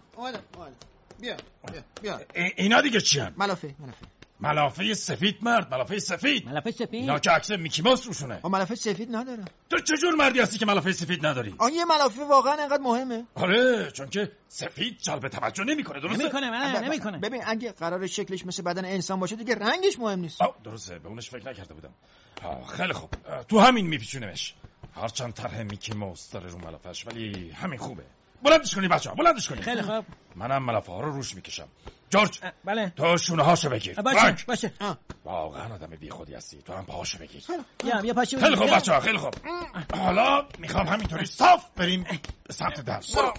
بیا. اینا دیگه چی هن؟ ملافه سفید مرد، ملافه سفید. اینا که عکس میکی ماوس روشونه. ملافه سفید ندارم. تو چجور مردی هستی که ملافه سفید نداری؟ یه ملافه واقعا انقدر مهمه؟ آره چون که سفید جلب توجه نمیکنه. درسته؟ نمیکنه. ببین اگه قرار شکلش مثل بدن انسان باشه دیگه رنگش مهم نیست. درسته، به اونش فکر نکرده بودم. خیلی خوب، تو همین میپیچونمش. هرچند طرح میکی ماوس داره رو ملافه‌اش ولی همین خوبه. بلندش کنی بچه‌ها، بلندش کنی. خیلی خوب. منم ملافه ها رو روش میکشم. جورج بله. تو شونه هاشو بگیر. باشه. واقعا آدم بی خودی هستی، تو هم پاهاشو بگیر. یا پاشو. خیلی خوب بچه‌ها، خیلی خوب. حالا میخوام همینطوری صاف بریم به سمت در. صاف.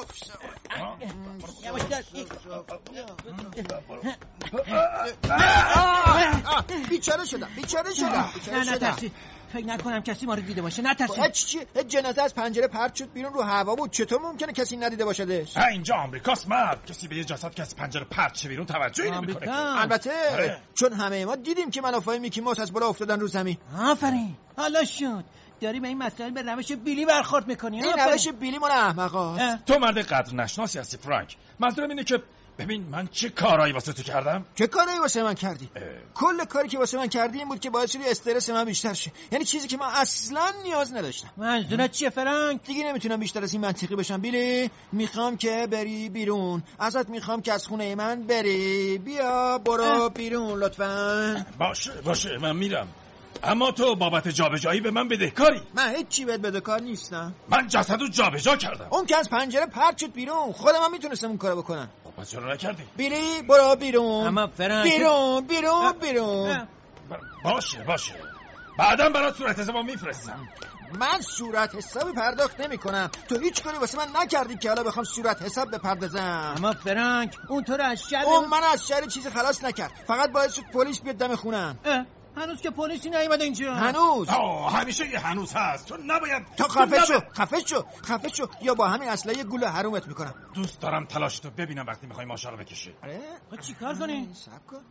بیچاره شدم. نه ترسی. فکر نکنم کسی ما رو دیده باشه. نترسید. چی؟ جنازه از پنجره پرت شد بیرون رو هوا بود. چطور ممکنه کسی ندیده باشدش؟ اینجا آمریکاست مرد. کسی به یه جسد که از پنجره پرت شه بیرون توجهی نمیکنه. البته چون همه ما دیدیم که ملافه‌های میکی ماوس از بالا افتادن رو زمین. آفرین. حالا شد. داری به این مسائل به روش بیلی برخورد میکنی. این روش بیلی مال احمقاست. تو مرد قدر نشناسی هستی فرانک. منظورم اینه که ببین من چه کارایی واسه تو کردم. چه کارایی واسه من کردی؟ کل کاری که واسه من کردی این بود که باعث شدی استرس من بیشتر شه. یعنی چیزی که من اصلا نیاز نداشتم. منظورت چیه فرانک؟ دیگه نمیتونم بیشتر از این منطقی بشم. بیلی میخوام که بری بیرون. ازت میخوام که از خونه من بری. بیا برو بیرون لطفاً. باشه من میرم. اما تو بابت جابجایی به من بدهکاری. من هیچی بهت بدهکار نیستم. من جسدو جابجا کردم. اون که از پنجره پرت شد بیرون. خودم هم میتونستم اون کارو بکنم. پس چرا نکردی؟ بیلی برو بیرون. اما فرانک بیرون. باشه. بعداً برات صورت حسابم میفرستم. من صورت حسابی پرداخت نمی کنم. تو هیچ کاری واسه من نکردی که حالا بخوام صورت حساب بپردازم. اما فرانک اون تو رو از شر من از شر چیزی خلاص نکرد. فقط باعث شد پلیس بیاد دم خونم. هنوز که پلیسی نیومده اینجا. هنوز همیشه یه هنوز هست. تو نباید. تو خفه شو یا با همین اسلحه گول حرومت میکنم. دوست دارم تلاشتو ببینم وقتی میخوای ماشه رو بکشی. چیکار کنی؟ صبر کن.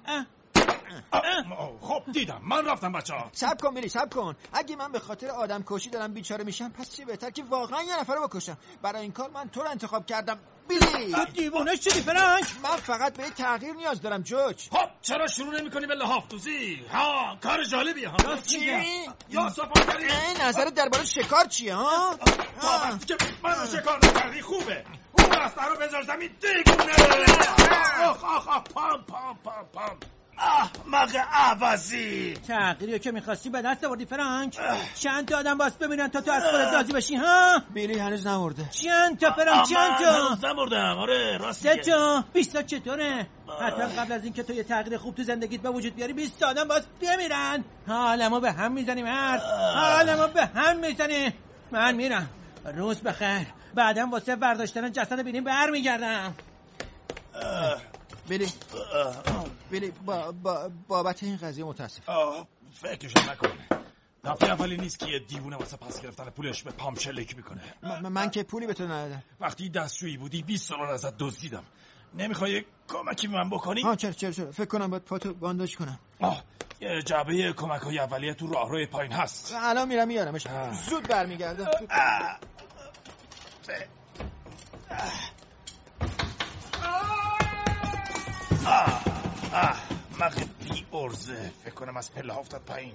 خب دیدم. من رفتم بچه‌ها. صبر کن. اگه من به خاطر آدم کشی دارم بیچاره میشم پس چه بهتر که واقعا یه نفر رو بکشم. برای این کار من تو رو انتخاب کردم. بیلی تو دیوونه شدی فرانک؟ من فقط به تغییر نیاز دارم جوج. خب چرا شروع نمی‌کنی به لحاف‌دوزی؟ کار جالبیه ها. یا صفاگری. نظرت درباره شکار چیه ها؟ وقتی که منو شکار نکردی خوبه. اون دسته رو بذار زمین دیگونه. پام احمق عوضی. تغییری که می‌خواستی به دست آوردی فرانک. چند تا آدم باس ببینن تا تو از خودت راضی بشی ها؟ بیلی هنوز نمرده. چند تا فرانک چند تا؟ هنوز نمردم. آره راست میگه. 3 تا 20 تا چطوره؟ حتما قبل از اینکه تو یه تغییر خوب تو زندگیت به وجود بیاری 20 تا آدم باس بمیرن. حالمو به هم میزنی مرد. من میرم. روز بخیر. بعدم واسه برداشتن جسد بینیم برمیگردم. بلی بابت این قضیه متاسف. فکرشو نکن. دفعه اولی نیست که یه دیوونه واسه پس گرفتن پولش به پام شلیک میکنه. من که پولی به تو ندادم. وقتی دستشویی بودی 20 دلار ازت دزدیدم. نمیخوای کمکی به من بکنی؟ چرا فکر کنم باید پاتو بانداژ کنم. یه جعبه کمک‌های اولیه تو راهروی پایین هست. الان میرم میارمش. زود برمیگردم. مغز بی ارزه. فکر کنم از پله ها افتاد پایین.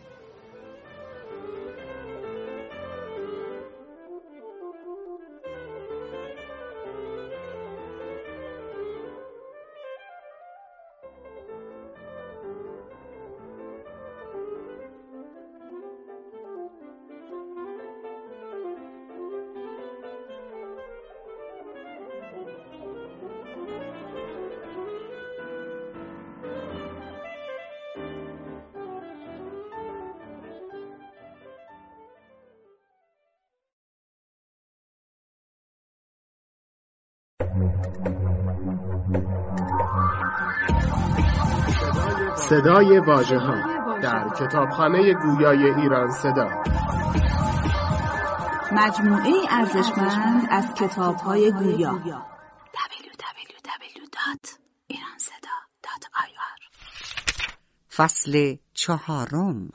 صدای واژه‌ها در کتابخانه گویای ایران صدا. مجموعه ارزشمند از کتاب‌های گویا. www.iranseda.ir. فصل 4.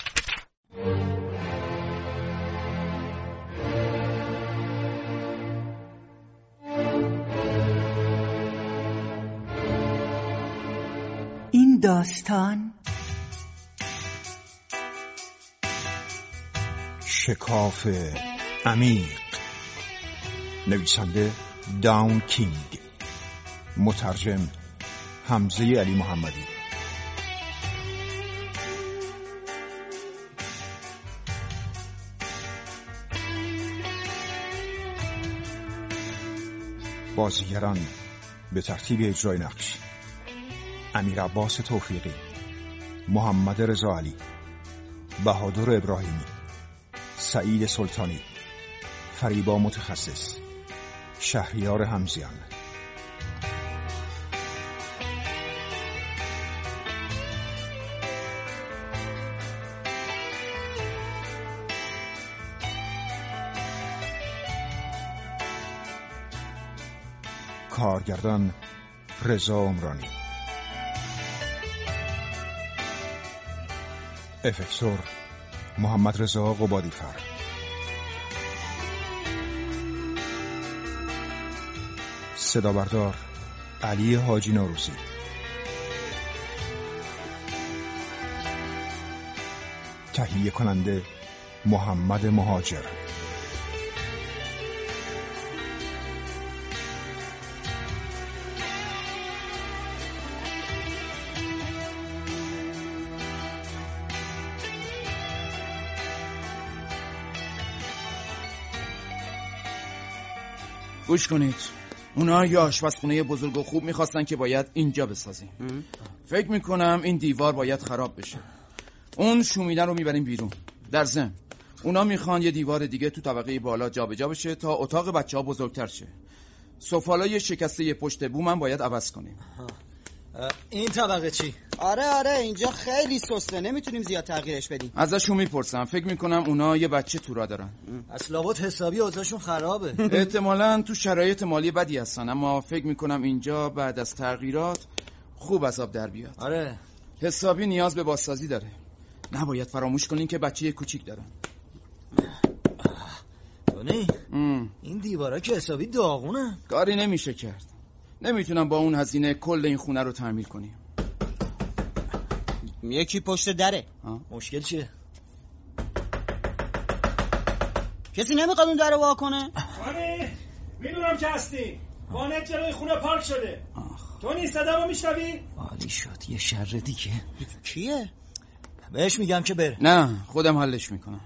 این داستان شکاف عمیق، نویسنده داون کینگ، مترجم حمزه علی محمدی. بازیگران به ترتیب اجرای نقش: امیر عباس توفیقی، محمد رضا علی، بهادر ابراهیمی، سعید سلطانی، فریبا متخصص، شهریار حمزیان. کارگردان رضا عمرانی. افکتور محمد رضا قبادیفر. صدا بردار علی حاجی نوروزی. تهیه کننده محمد مهاجر. گوش کنید، اونا یه آشپزخونه بزرگ و خوب میخواستن که باید اینجا بسازیم. فکر میکنم این دیوار باید خراب بشه. اون شومیدن رو میبریم بیرون. در ضمن اونا میخوان یه دیوار دیگه تو طبقه بالا جابجا بشه تا اتاق بچه‌ها بزرگتر شه. سفالای شکسته پشت بوم هم باید عوض کنیم. این طبقه چی؟ آره اینجا خیلی سسته، نمیتونیم زیاد تغییرش بدیم. ازشون میپرسم، فکر میکنم اونا یه بچه تو را دارن. اصلا بود حسابی اوضاعشون خرابه. احتمالاً تو شرایط مالی بدی هستن، اما فکر میکنم اینجا بعد از تغییرات خوب از آب در بیاد. آره حسابی نیاز به بازسازی داره. نباید فراموش کنین که بچه کوچیک دارن. دونی این دیوارا که حسابی داغونه. کاری نمیشه کرد. نمیتونم با اون هزینه کل این خونه رو تعمیر کنیم. یکی پشت دره. مشکل چیه؟ کسی نمیخواد اون در رو وا کنه؟ میدونم که هستی. وانت جلوی خونه پارک شده. تو صدامو میشنوی؟ عالی شد. یه شر دیگه. کیه؟ بهش میگم که بره. نه خودم حلش میکنم.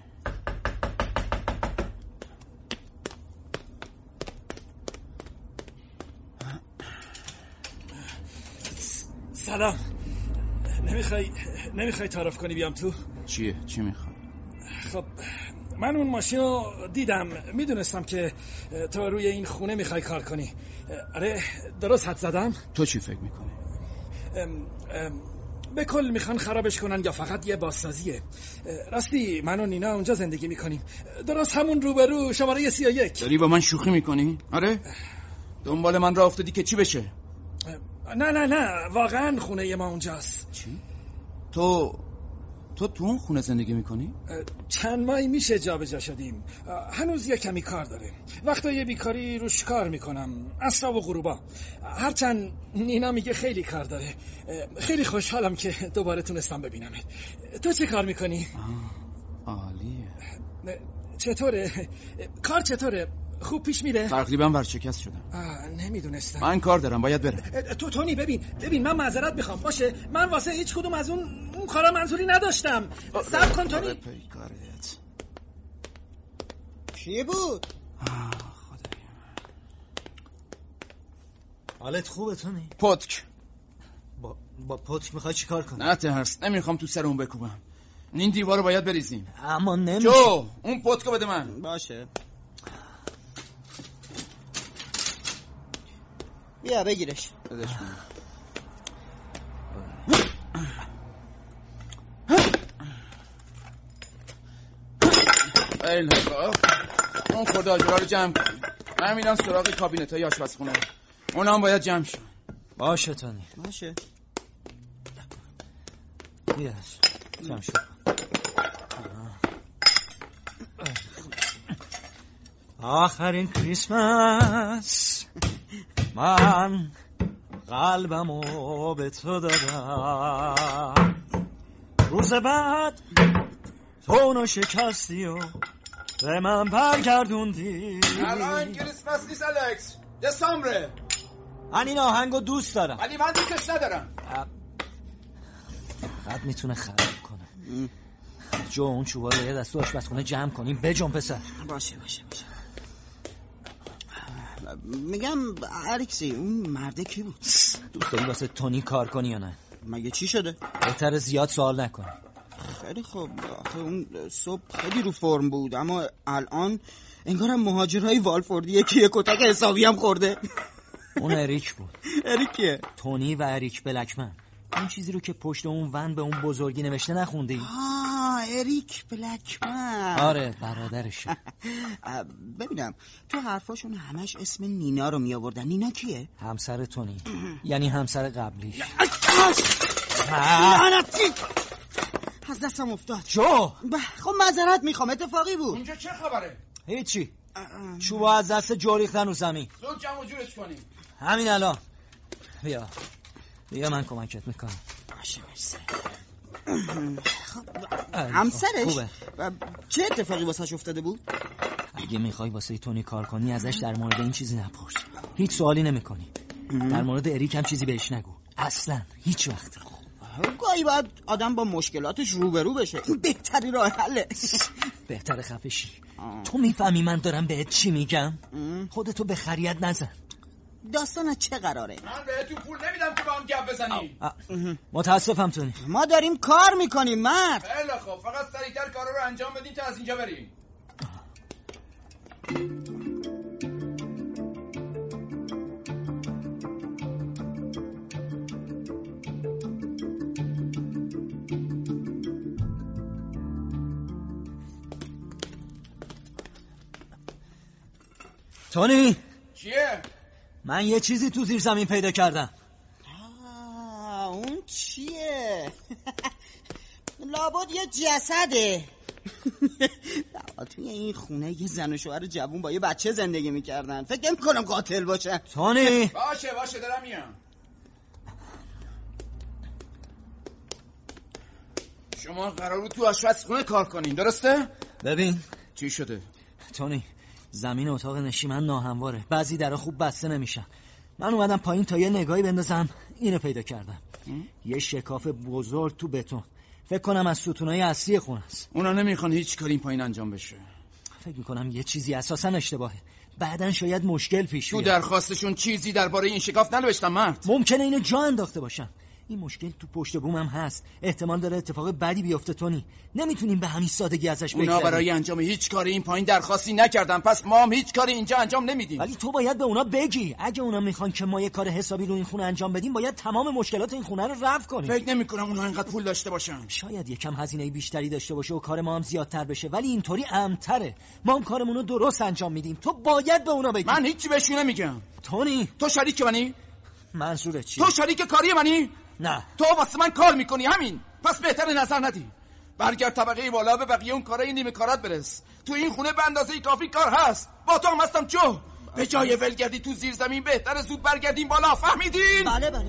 سلام. نمیخوای تعارف کنی بیام تو؟ چیه؟ چی میخوای؟ خب من اون ماشین رو دیدم، میدونستم که تو روی این خونه میخوای کار کنی. آره درست حد زدم؟ تو چی فکر میکنی؟ به کل میخوان خرابش کنن یا فقط یه بازسازیه؟ راستی من و نینا اونجا زندگی میکنیم، درست همون روبرو شماره 31. داری با من شوخی میکنی؟ آره؟ دنبال من راه افتادی که چی بشه؟ نه واقعا خونه ما اونجاست. چی؟ تو اون خونه زندگی میکنی؟ چند ماهی میشه جا به جا شدیم، هنوز یه کمی کار داره، وقتای بیکاری روش کار میکنم، عصرا و غروبا. هرچند نینا میگه خیلی کار داره. خیلی خوشحالم که دوباره تونستم ببینمت. تو چه کار میکنی؟ عالیه. چطوره؟ کار چطوره؟ خوب پیش میره؟ تقریبا ورشکست شدم. نمیدونستم. من کار دارم، باید برم. تونی ببین من معذرت میخوام، باشه؟ من واسه هیچ کدوم از اون کارا منظوری نداشتم. صبر کن تونی. چی بود؟ حالت خوبه تونی؟ پتک. با پتک میخوای چی کار کنی؟ نه ترس، نمیخوام تو سر اون بکوبم. این دیوار رو باید بریزیم. اما نمیشه. جو اون پتکو بده من. باشه. بیا بگیرش. بدش من. خیلی خوب. اون خورده آجرها رو جمع کن. من میرم سراغ کابینت های آشپزخونه. اونا هم باید جمع شن. باشه تونی. باشه. بیاش جمع شد. آخرین کریسمس من قلبمو به تو دادم، روز بعد تو اونو شکستی و به من برگردوندی. الان کریسمس نیست الکس، دسامبره. من این آهنگو دوست دارم ولی من دوستش ندارم. فقط میتونه خراب کنه. جو اون چوبا رو یه دست تو آشپزخونه جمع کنیم. بجنب پسر. باشه. میگم الکسی اون مرده کی بود؟ دوست داری واسه تونی کار کنی یا نه؟ مگه چی شده؟ بهتره زیاد سوال نکنی. خیلی خوب. آخه اون صبح خیلی رو فرم بود، اما الان انگارم مهاجرهای والفوردیه که یک کتک حسابی هم خورده. اون اریک بود. اریک کیه؟ تونی و اریک بلکمن. اون چیزی رو که پشت اون ون به اون بزرگی نوشته نخوندی؟ اریک بلکمن. آره برادرشه. ببینم تو حرفاشون همش اسم نینا رو می آوردن. نینا کیه؟ همسر تونی. یعنی همسر قبلیش. از دستم افتاد. جو خب معذرت میخوام، اتفاقی بود. اونجا چه خبره؟ هیچی. چوبا از دست جو ریختن رو زمین. زود جمع و جورش کنیم. همین الان. بیا من کمکت میکنم. باشه همسرش؟ چه اتفاقی واسش افتاده بود؟ اگه میخوای واسه تونی کار کنی ازش در مورد این چیزی نپرس. هیچ سوالی نمیکنی. در مورد اریک هم چیزی بهش نگو. اصلا هیچ وقت. گاهی باید آدم با مشکلاتش روبرو بشه. این بهترین راه حله. بهتره خفه شی. تو میفهمی من دارم بهت چی میگم؟ خودتو به خریت نزن. داستان از چه قراره؟ من بهتون پول نمیدم که با هم گپ بزنی. متاسفم تونی. ما داریم کار میکنیم مرد. خیلی خوب، فقط سریعتر کارا رو انجام بدین تا از اینجا بریم. تونی چیه؟ من یه چیزی تو زیر زمین پیدا کردم. اون چیه؟ لابد یه جسده. توی این خونه یه زن و شوهر جوون با یه بچه زندگی میکردن. فکر نمی‌کنم قاتل باشه. تونی باشه دارم میام. شما قرار بود تو آشپزخونه کار کنین، درسته؟ ببین چی شده؟ تونی زمین اتاق نشیمن ناهمواره، بعضی درها خوب بسته نمیشن. من اومدم پایین تا یه نگاهی بندازم، اینو پیدا کردم. یه شکاف بزرگ تو بتون. فکر کنم از ستونای اصلی خونه است. اونا نمیخوان هیچ کاری این پایین انجام بشه. فکر میکنم یه چیزی اساسا اشتباهه. بعدن شاید مشکل پیش بیاد. تو درخواستشون چیزی درباره این شکاف ننوشتن مرد. ممکنه اینو جا انداخته باشن. این مشکل تو پشت بوم هم هست. احتمال داره اتفاق بدی بیفته تونی. نمیتونیم به همین سادگی ازش بگذریم. اونا برای انجام هیچ کاری این پایین درخواستی نکردن، پس ما هم هیچ کاری اینجا انجام نمیدیم. ولی تو باید به اونا بگی. اگه اونا میخوان که ما یه کار حسابی رو این خونه انجام بدیم، باید تمام مشکلات این خونه رو رفع کنیم. فکر نمی‌کنم اونا اینقدر پول داشته باشن. شاید یکم هزینه بیشتری داشته باشه و کار ما هم زیادتر بشه، ولی اینطوری امن‌تره. ما هم کارمون رو درست انجام میدیم. تو باید به اونا بگی. من هیچی بهشون نمیگم. تونی، تو شریک منی؟ منظورت چی؟ تو شریک کاری منی؟ نه. تو واسه من کار میکنی، همین. پس بهتر نظر ندی. برگرد طبقه بالا، به بقیه اون کارای نیمه کارات برس. تو این خونه به اندازه کافی کار هست. با تو هم هستم جو. به جای ولگردی تو زیر زمین بهتر زود برگردیم بالا، فهمیدین؟ بله بله.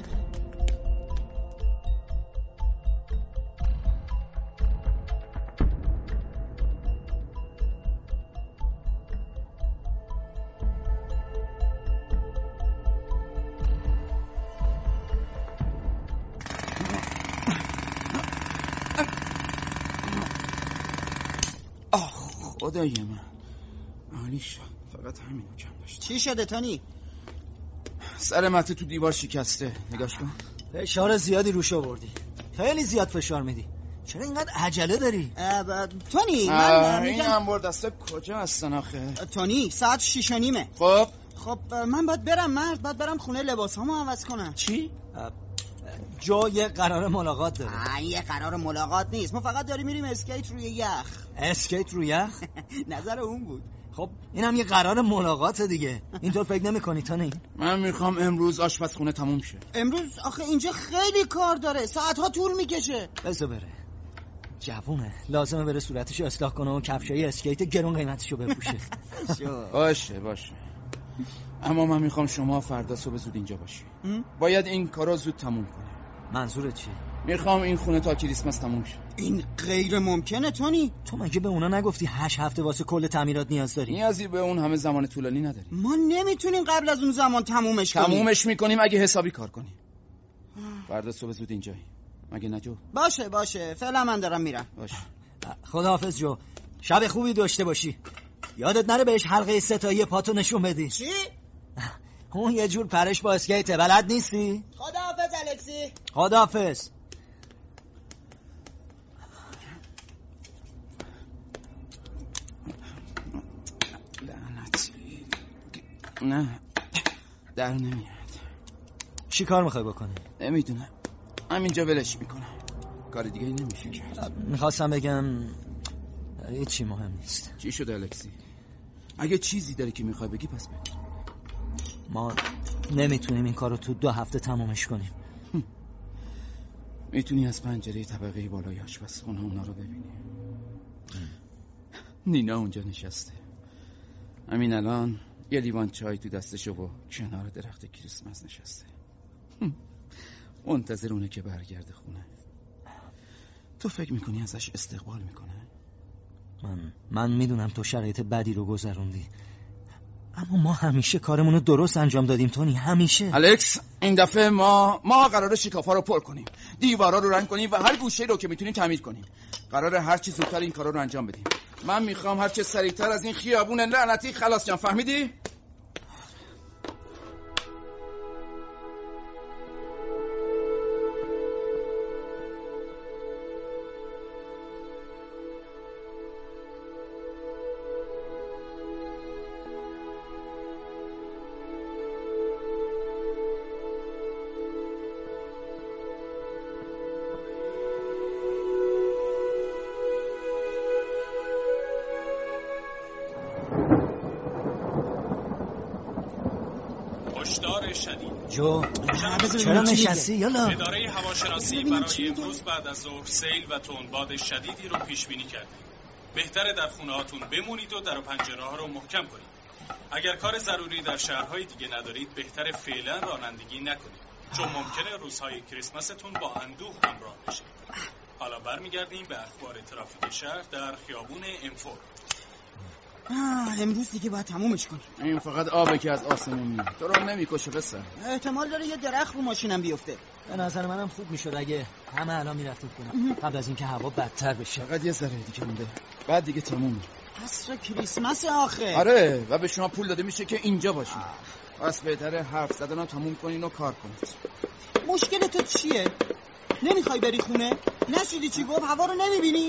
خدای من عالی شد. فقط همینو کم داشت. چی شده تونی؟ سر مته تو دیوار شکسته. نگاش کن. فشار زیادی روش آوردی. خیلی زیاد فشار میدی. چرا اینقدر عجله داری؟ تونی این انبار دسته کجا هستن آخه؟ تونی ساعت 6:30. خب من باید برم مرد. باید برم خونه لباسامو عوض کنم. چی؟ جو یه قرار ملاقات داره. یه قرار ملاقات نیست. ما فقط داریم میریم اسکیت روی یخ. اسکیت روی یخ؟ نظر اون بود. خب اینم یه قرار ملاقات دیگه. اینطور فکر نمی‌کنی تونی؟ من میخوام امروز آشپزخونه تموم شه. امروز آخه اینجا خیلی کار داره. ساعت‌ها طول میکشه. بذار بره. جوونه. لازمه بره صورتشو اصلاح کنه و کفشای اسکیت گرون قیمتشو بپوشه. باشه. اما من میخوام شما فردا صبح زود اینجا باشی. باید این کارا زود تموم کنی. منظورت چی؟ میخوام این خونه تا کریسمس تموم شه. این غیر ممکنه تونی. تو مگه به اونا نگفتی 8 هفته واسه کل تعمیرات نیاز داری؟ نیازی به اون همه زمان طولانی نداریم. ما نمیتونیم قبل از اون زمان تمومش میکنیم اگه حسابی کار کنیم. فردا صبح زود اینجایی. مگه نه جو؟ باشه. فعلا من دارم میرم. باشه. خداحافظ جو. شب خوبی داشته باشی. یادت نره بهش حلقه ستایی پاتو نشون بدی. چی؟ اون یه جور پرش با اسکیته. بلد نیستی؟ خداحافظ الکسی. خداحافظ. لعنتی. نه در نمیاد. چی کار میخوای بکنی؟ نمیدونم. همینجا ولش میکنم. کار دیگه نمیشه کرد. میخواستم بگم هیچی مهم نیست. چی شده الکسی؟ اگه چیزی داری که میخوای بگی پس بگو. ما نمیتونیم این کارو تو 2 هفته تمومش کنیم. میتونی از پنجره طبقه بالای آشپزخونه اونا رو ببینی. نینا اونجا نشسته. همین الان یه لیوان چای تو دستشه و کنار درخت کریسمس نشسته. منتظر اونه که برگرده خونه. تو فکر میکنی ازش استقبال میکنه؟ من میدونم تو شرایط بدی رو گذروندی، اما ما همیشه کارمون رو درست انجام دادیم تونی، همیشه. الکس این دفعه ما قراره شکافا رو پر کنیم، دیوارا رو رنگ کنیم و هر گوشه رو که میتونیم تعمیر کنیم. قراره هر چی زودتر این کارا رو انجام بدیم. من میخوام هر چه سریعتر از این خیابون لعنتی خلاص شم، فهمیدی؟ جو چرا نشستی؟ یالا. اداره هواشناسی برای امروز بعد از ظهر سیل و تندباد شدیدی رو پیش بینی کرده. بهتره در خونه هاتون بمونید و در و پنجره ها رو محکم کنید. اگر کار ضروری در شهرهای دیگه ندارید بهتره فعلا رانندگی نکنید، چون ممکنه روزهای کریسمستون با اندوه همراه بشه. حالا برمیگردیم به اخبار ترافیک شهر در خیابون امفور. امروز دیگه باید تمومش کنیم. این فقط آبه که از آسمون میاد، تو رو نمیکشه بسر. احتمال داره یه درخت رو ماشینم بیفته. به نظر منم خوب میشد اگه همه الان میرفتیم کنم قبل از اینکه هوا بدتر بشه. فقط یه ذره دیگه مونده، بعد دیگه تمومه. عصر کریسمس آخه. آره و به شما پول داده میشه که اینجا باشین. پس بهتره حرف زدن رو تموم کنین و کار کنید. مشکل تو چیه؟ نمیخوای بری خونه؟ نشیدی چی گفت؟ هوا رو نمیبینی؟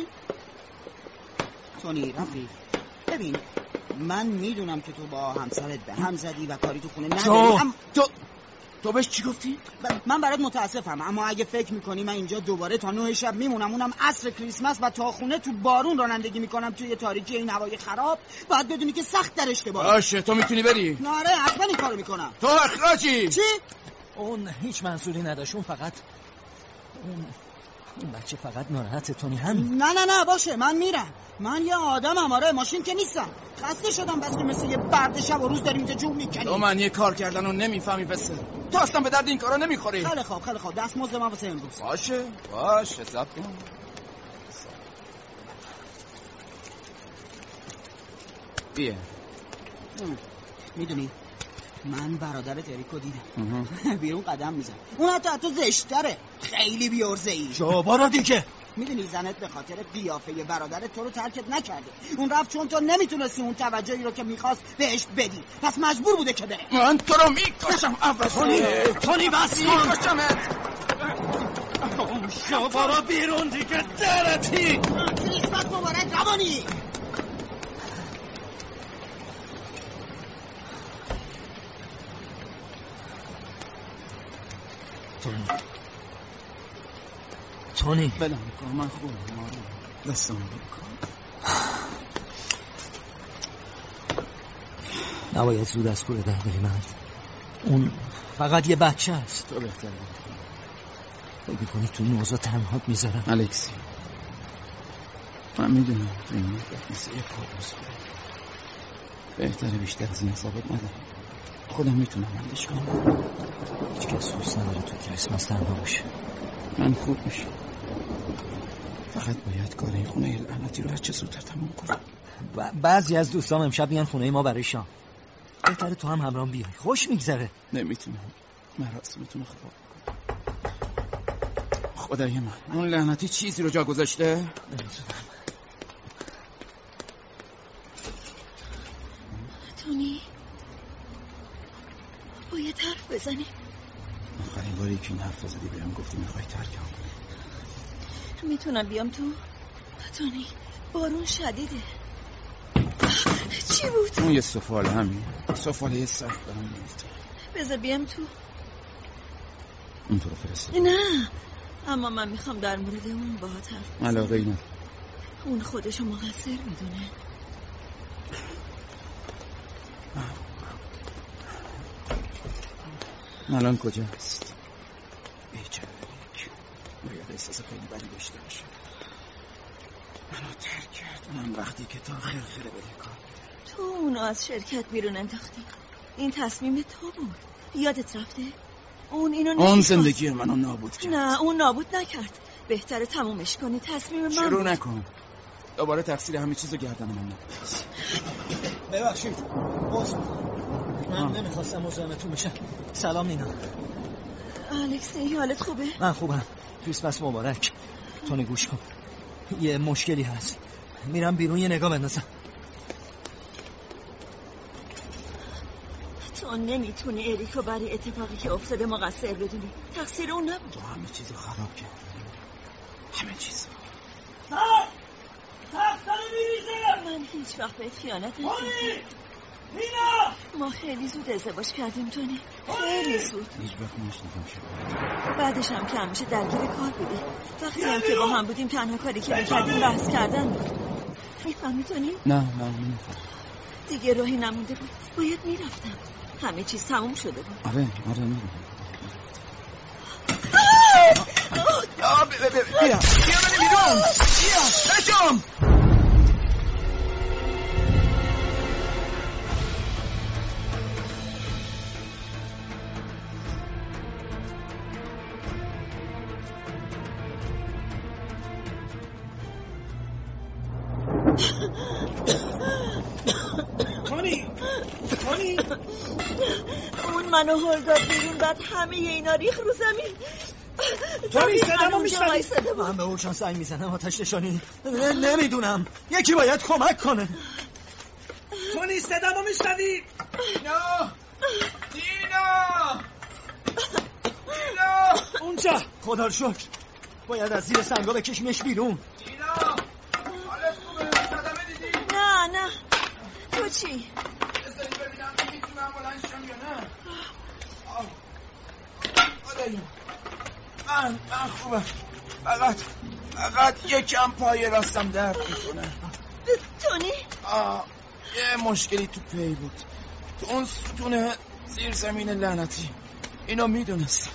تونی رفیق ببین، من میدونم که تو با همسرت به هم زدی و کاری تو خونه نداری. تو بهش چی گفتی؟ من برات متاسفم، اما اگه فکر میکنی من اینجا دوباره تا 9 شب میمونم، اونم عصر کریسمس و تا خونه تو بارون رانندگی میکنم توی تاریکی این هوای خراب، باید بدونی که سخت در اشتباهی. باشه تو میتونی بری؟ آره حتما این کارو میکنم. تو اخراجی. چی؟ اون هیچ منظوری نداشت، اون فقط اون بچه فقط ناراحته تونی، همین. نه باشه من میرم، من یه آدمم، آره ماشین که نیستم، خسته شدم بس که مثل یه برد شب و روز داریم اینجا جون میکنیم. تو معنی کار کردن رو نمیفهمی پسر، تو اصلا به درد این کارا نمیخوری. خیلی خوب دستمزد من واسه امروز. باشه حساب کن. بیا. میدونی من برادرت اریکو دیدم بیرون قدم میزن، اون حتی زشتره، خیلی بیارزه‌ای. برو دیگه. میدونی زنت به خاطر قیافه برادرت تو رو ترکت نکرده، اون رفت چون تو نمیتونستی اون توجهی رو که میخواست بهش بدی، پس مجبور بوده که بره. من تو رو میکشم اول. تونی بس میکشمت. برو بیرون دیگه درتی. کریسمس مبارک روانی. تونی بلم کن، من خوبم، دستم بکن. نباید زود از کوره در بری مرد، اون فقط یه بچه است. تو بهتره فکر می‌کنی تو نوزا تنهات میذارم؟ الکسی من میدونم تو این مثل یه کابوس بهتره بیشتر از این ثابت ندارم، خودم میتونم حلش کنم. هیچ کس دوست نداره تو کریسمس تنها باشه. من خوب میشم، فقط باید کار این خونه لعنتی رو هرچه زودتر تموم کنم. بعضی از دوستام امشب میان خونه ما برای شام، بهتره تو هم همراهم بیای، خوش میگذره. نمیتونم، مراسمتون رو خراب کنم. خدای من، اون لعنتی چیزی رو جا گذاشته؟ نمیتونم. تونی باید حرف بزنی. آخرین باری که این حرف زدی بهم گفتی میخوای ترکم. میتونم بیام تو؟ تونی بارون شدیده. چی بود؟ اون یه سفال، همین سفاله سخت برام میفته. بذار بیام تو. اون تو رو فرست. نه اما من میخوام در مورد اون باهات حرف بزنم. علاقه ای ندارم. اون خودشو مقصر میدونه. الان کجاست؟ بیچاره باید احساس خیلی بدی داشته باشه. منو ترک کرد، اونم وقتی که تا خرخره بده کار. تو اونو از شرکت بیرون انداختی، این تصمیم تو بود، یادت رفته؟ اون زندگی منو نابود کرد. نه اون نابود نکرد، بهتره تمومش کنی، تصمیم من شروع بود. نکن، دوباره تقصیر همه چیزو گردن من نبود. ببخشید من نمیخواستم مزاحمتون بشم. سلام نینا. الکسی حالت خوبه؟ من خوبم، کریسمس مبارک. تونی گوش کن، یه مشکلی هست، میرم بیرون یه نگاه بندازم. تو نمیتونی اریکو برای اتفاقی که افتاده مقصر بدونی، تقصیر اون نبود. تو همه چیزو خراب کردی، همه چیزو. من هیچ وقت بهت خیانت نکردم. ما خیلی زود ازدواج کردیم تونی، خیلی زود. هیچ وقت نشنیدم شد. بعدش هم که همیشه درگیر کار بودیم، وقتی هم که با هم بودیم تنها کاری که میکردیم بحث کردن بود. میفهمی تونی؟ نه نمیفهم. دیگه راهی نمونده بود، باید میرفتم، همه چیز تموم شده بود. آره میدونم. بیا بری بیرون، بیا بشم. تونی اون منو هل داد بیرون، بعد همه اینا ریخ رو زمین. تونی صدامو میشنوی؟ من به اوشان سعی میزنم آتش نشانی. نمیدونم، یکی باید کمک کنه. تونی صدامو میشنوی؟ دینا اونجا. خدا رو شکر. باید از زیر سنگا بکشیمش بیرون. دینا حالت خوبه؟ صدمه دیدی؟ نه تو چی؟ بذاری ببینم میتونم بلند شم یا نه. خدایا من خوبم، فقط یکم پای راستم درد میکنه. تونی؟ یه مشکلی تو پی بود، تو اون ستون زیر زمین لعنتی. اینو میدونستم.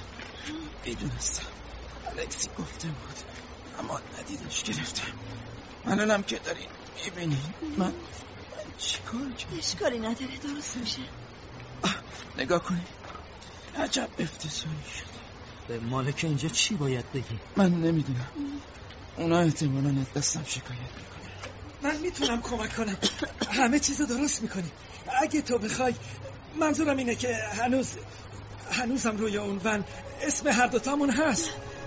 الکسی گفته بود اما ندیدش گرفتم. منم که داری میبینی من چیکار کنم؟ اشکالی نداره، درست میشه. نگاه کنی، عجب افتضاحی شده. به مالک اینجا چی باید بگی؟ من نمیدونم، اونا احتمالاً از دستم شکایت میکنه. من میتونم کمک کنم، همه چیزو درست میکنی اگه تو بخوای. منظورم اینه که هنوزم روی اون ون اسم هر دوتامون هست.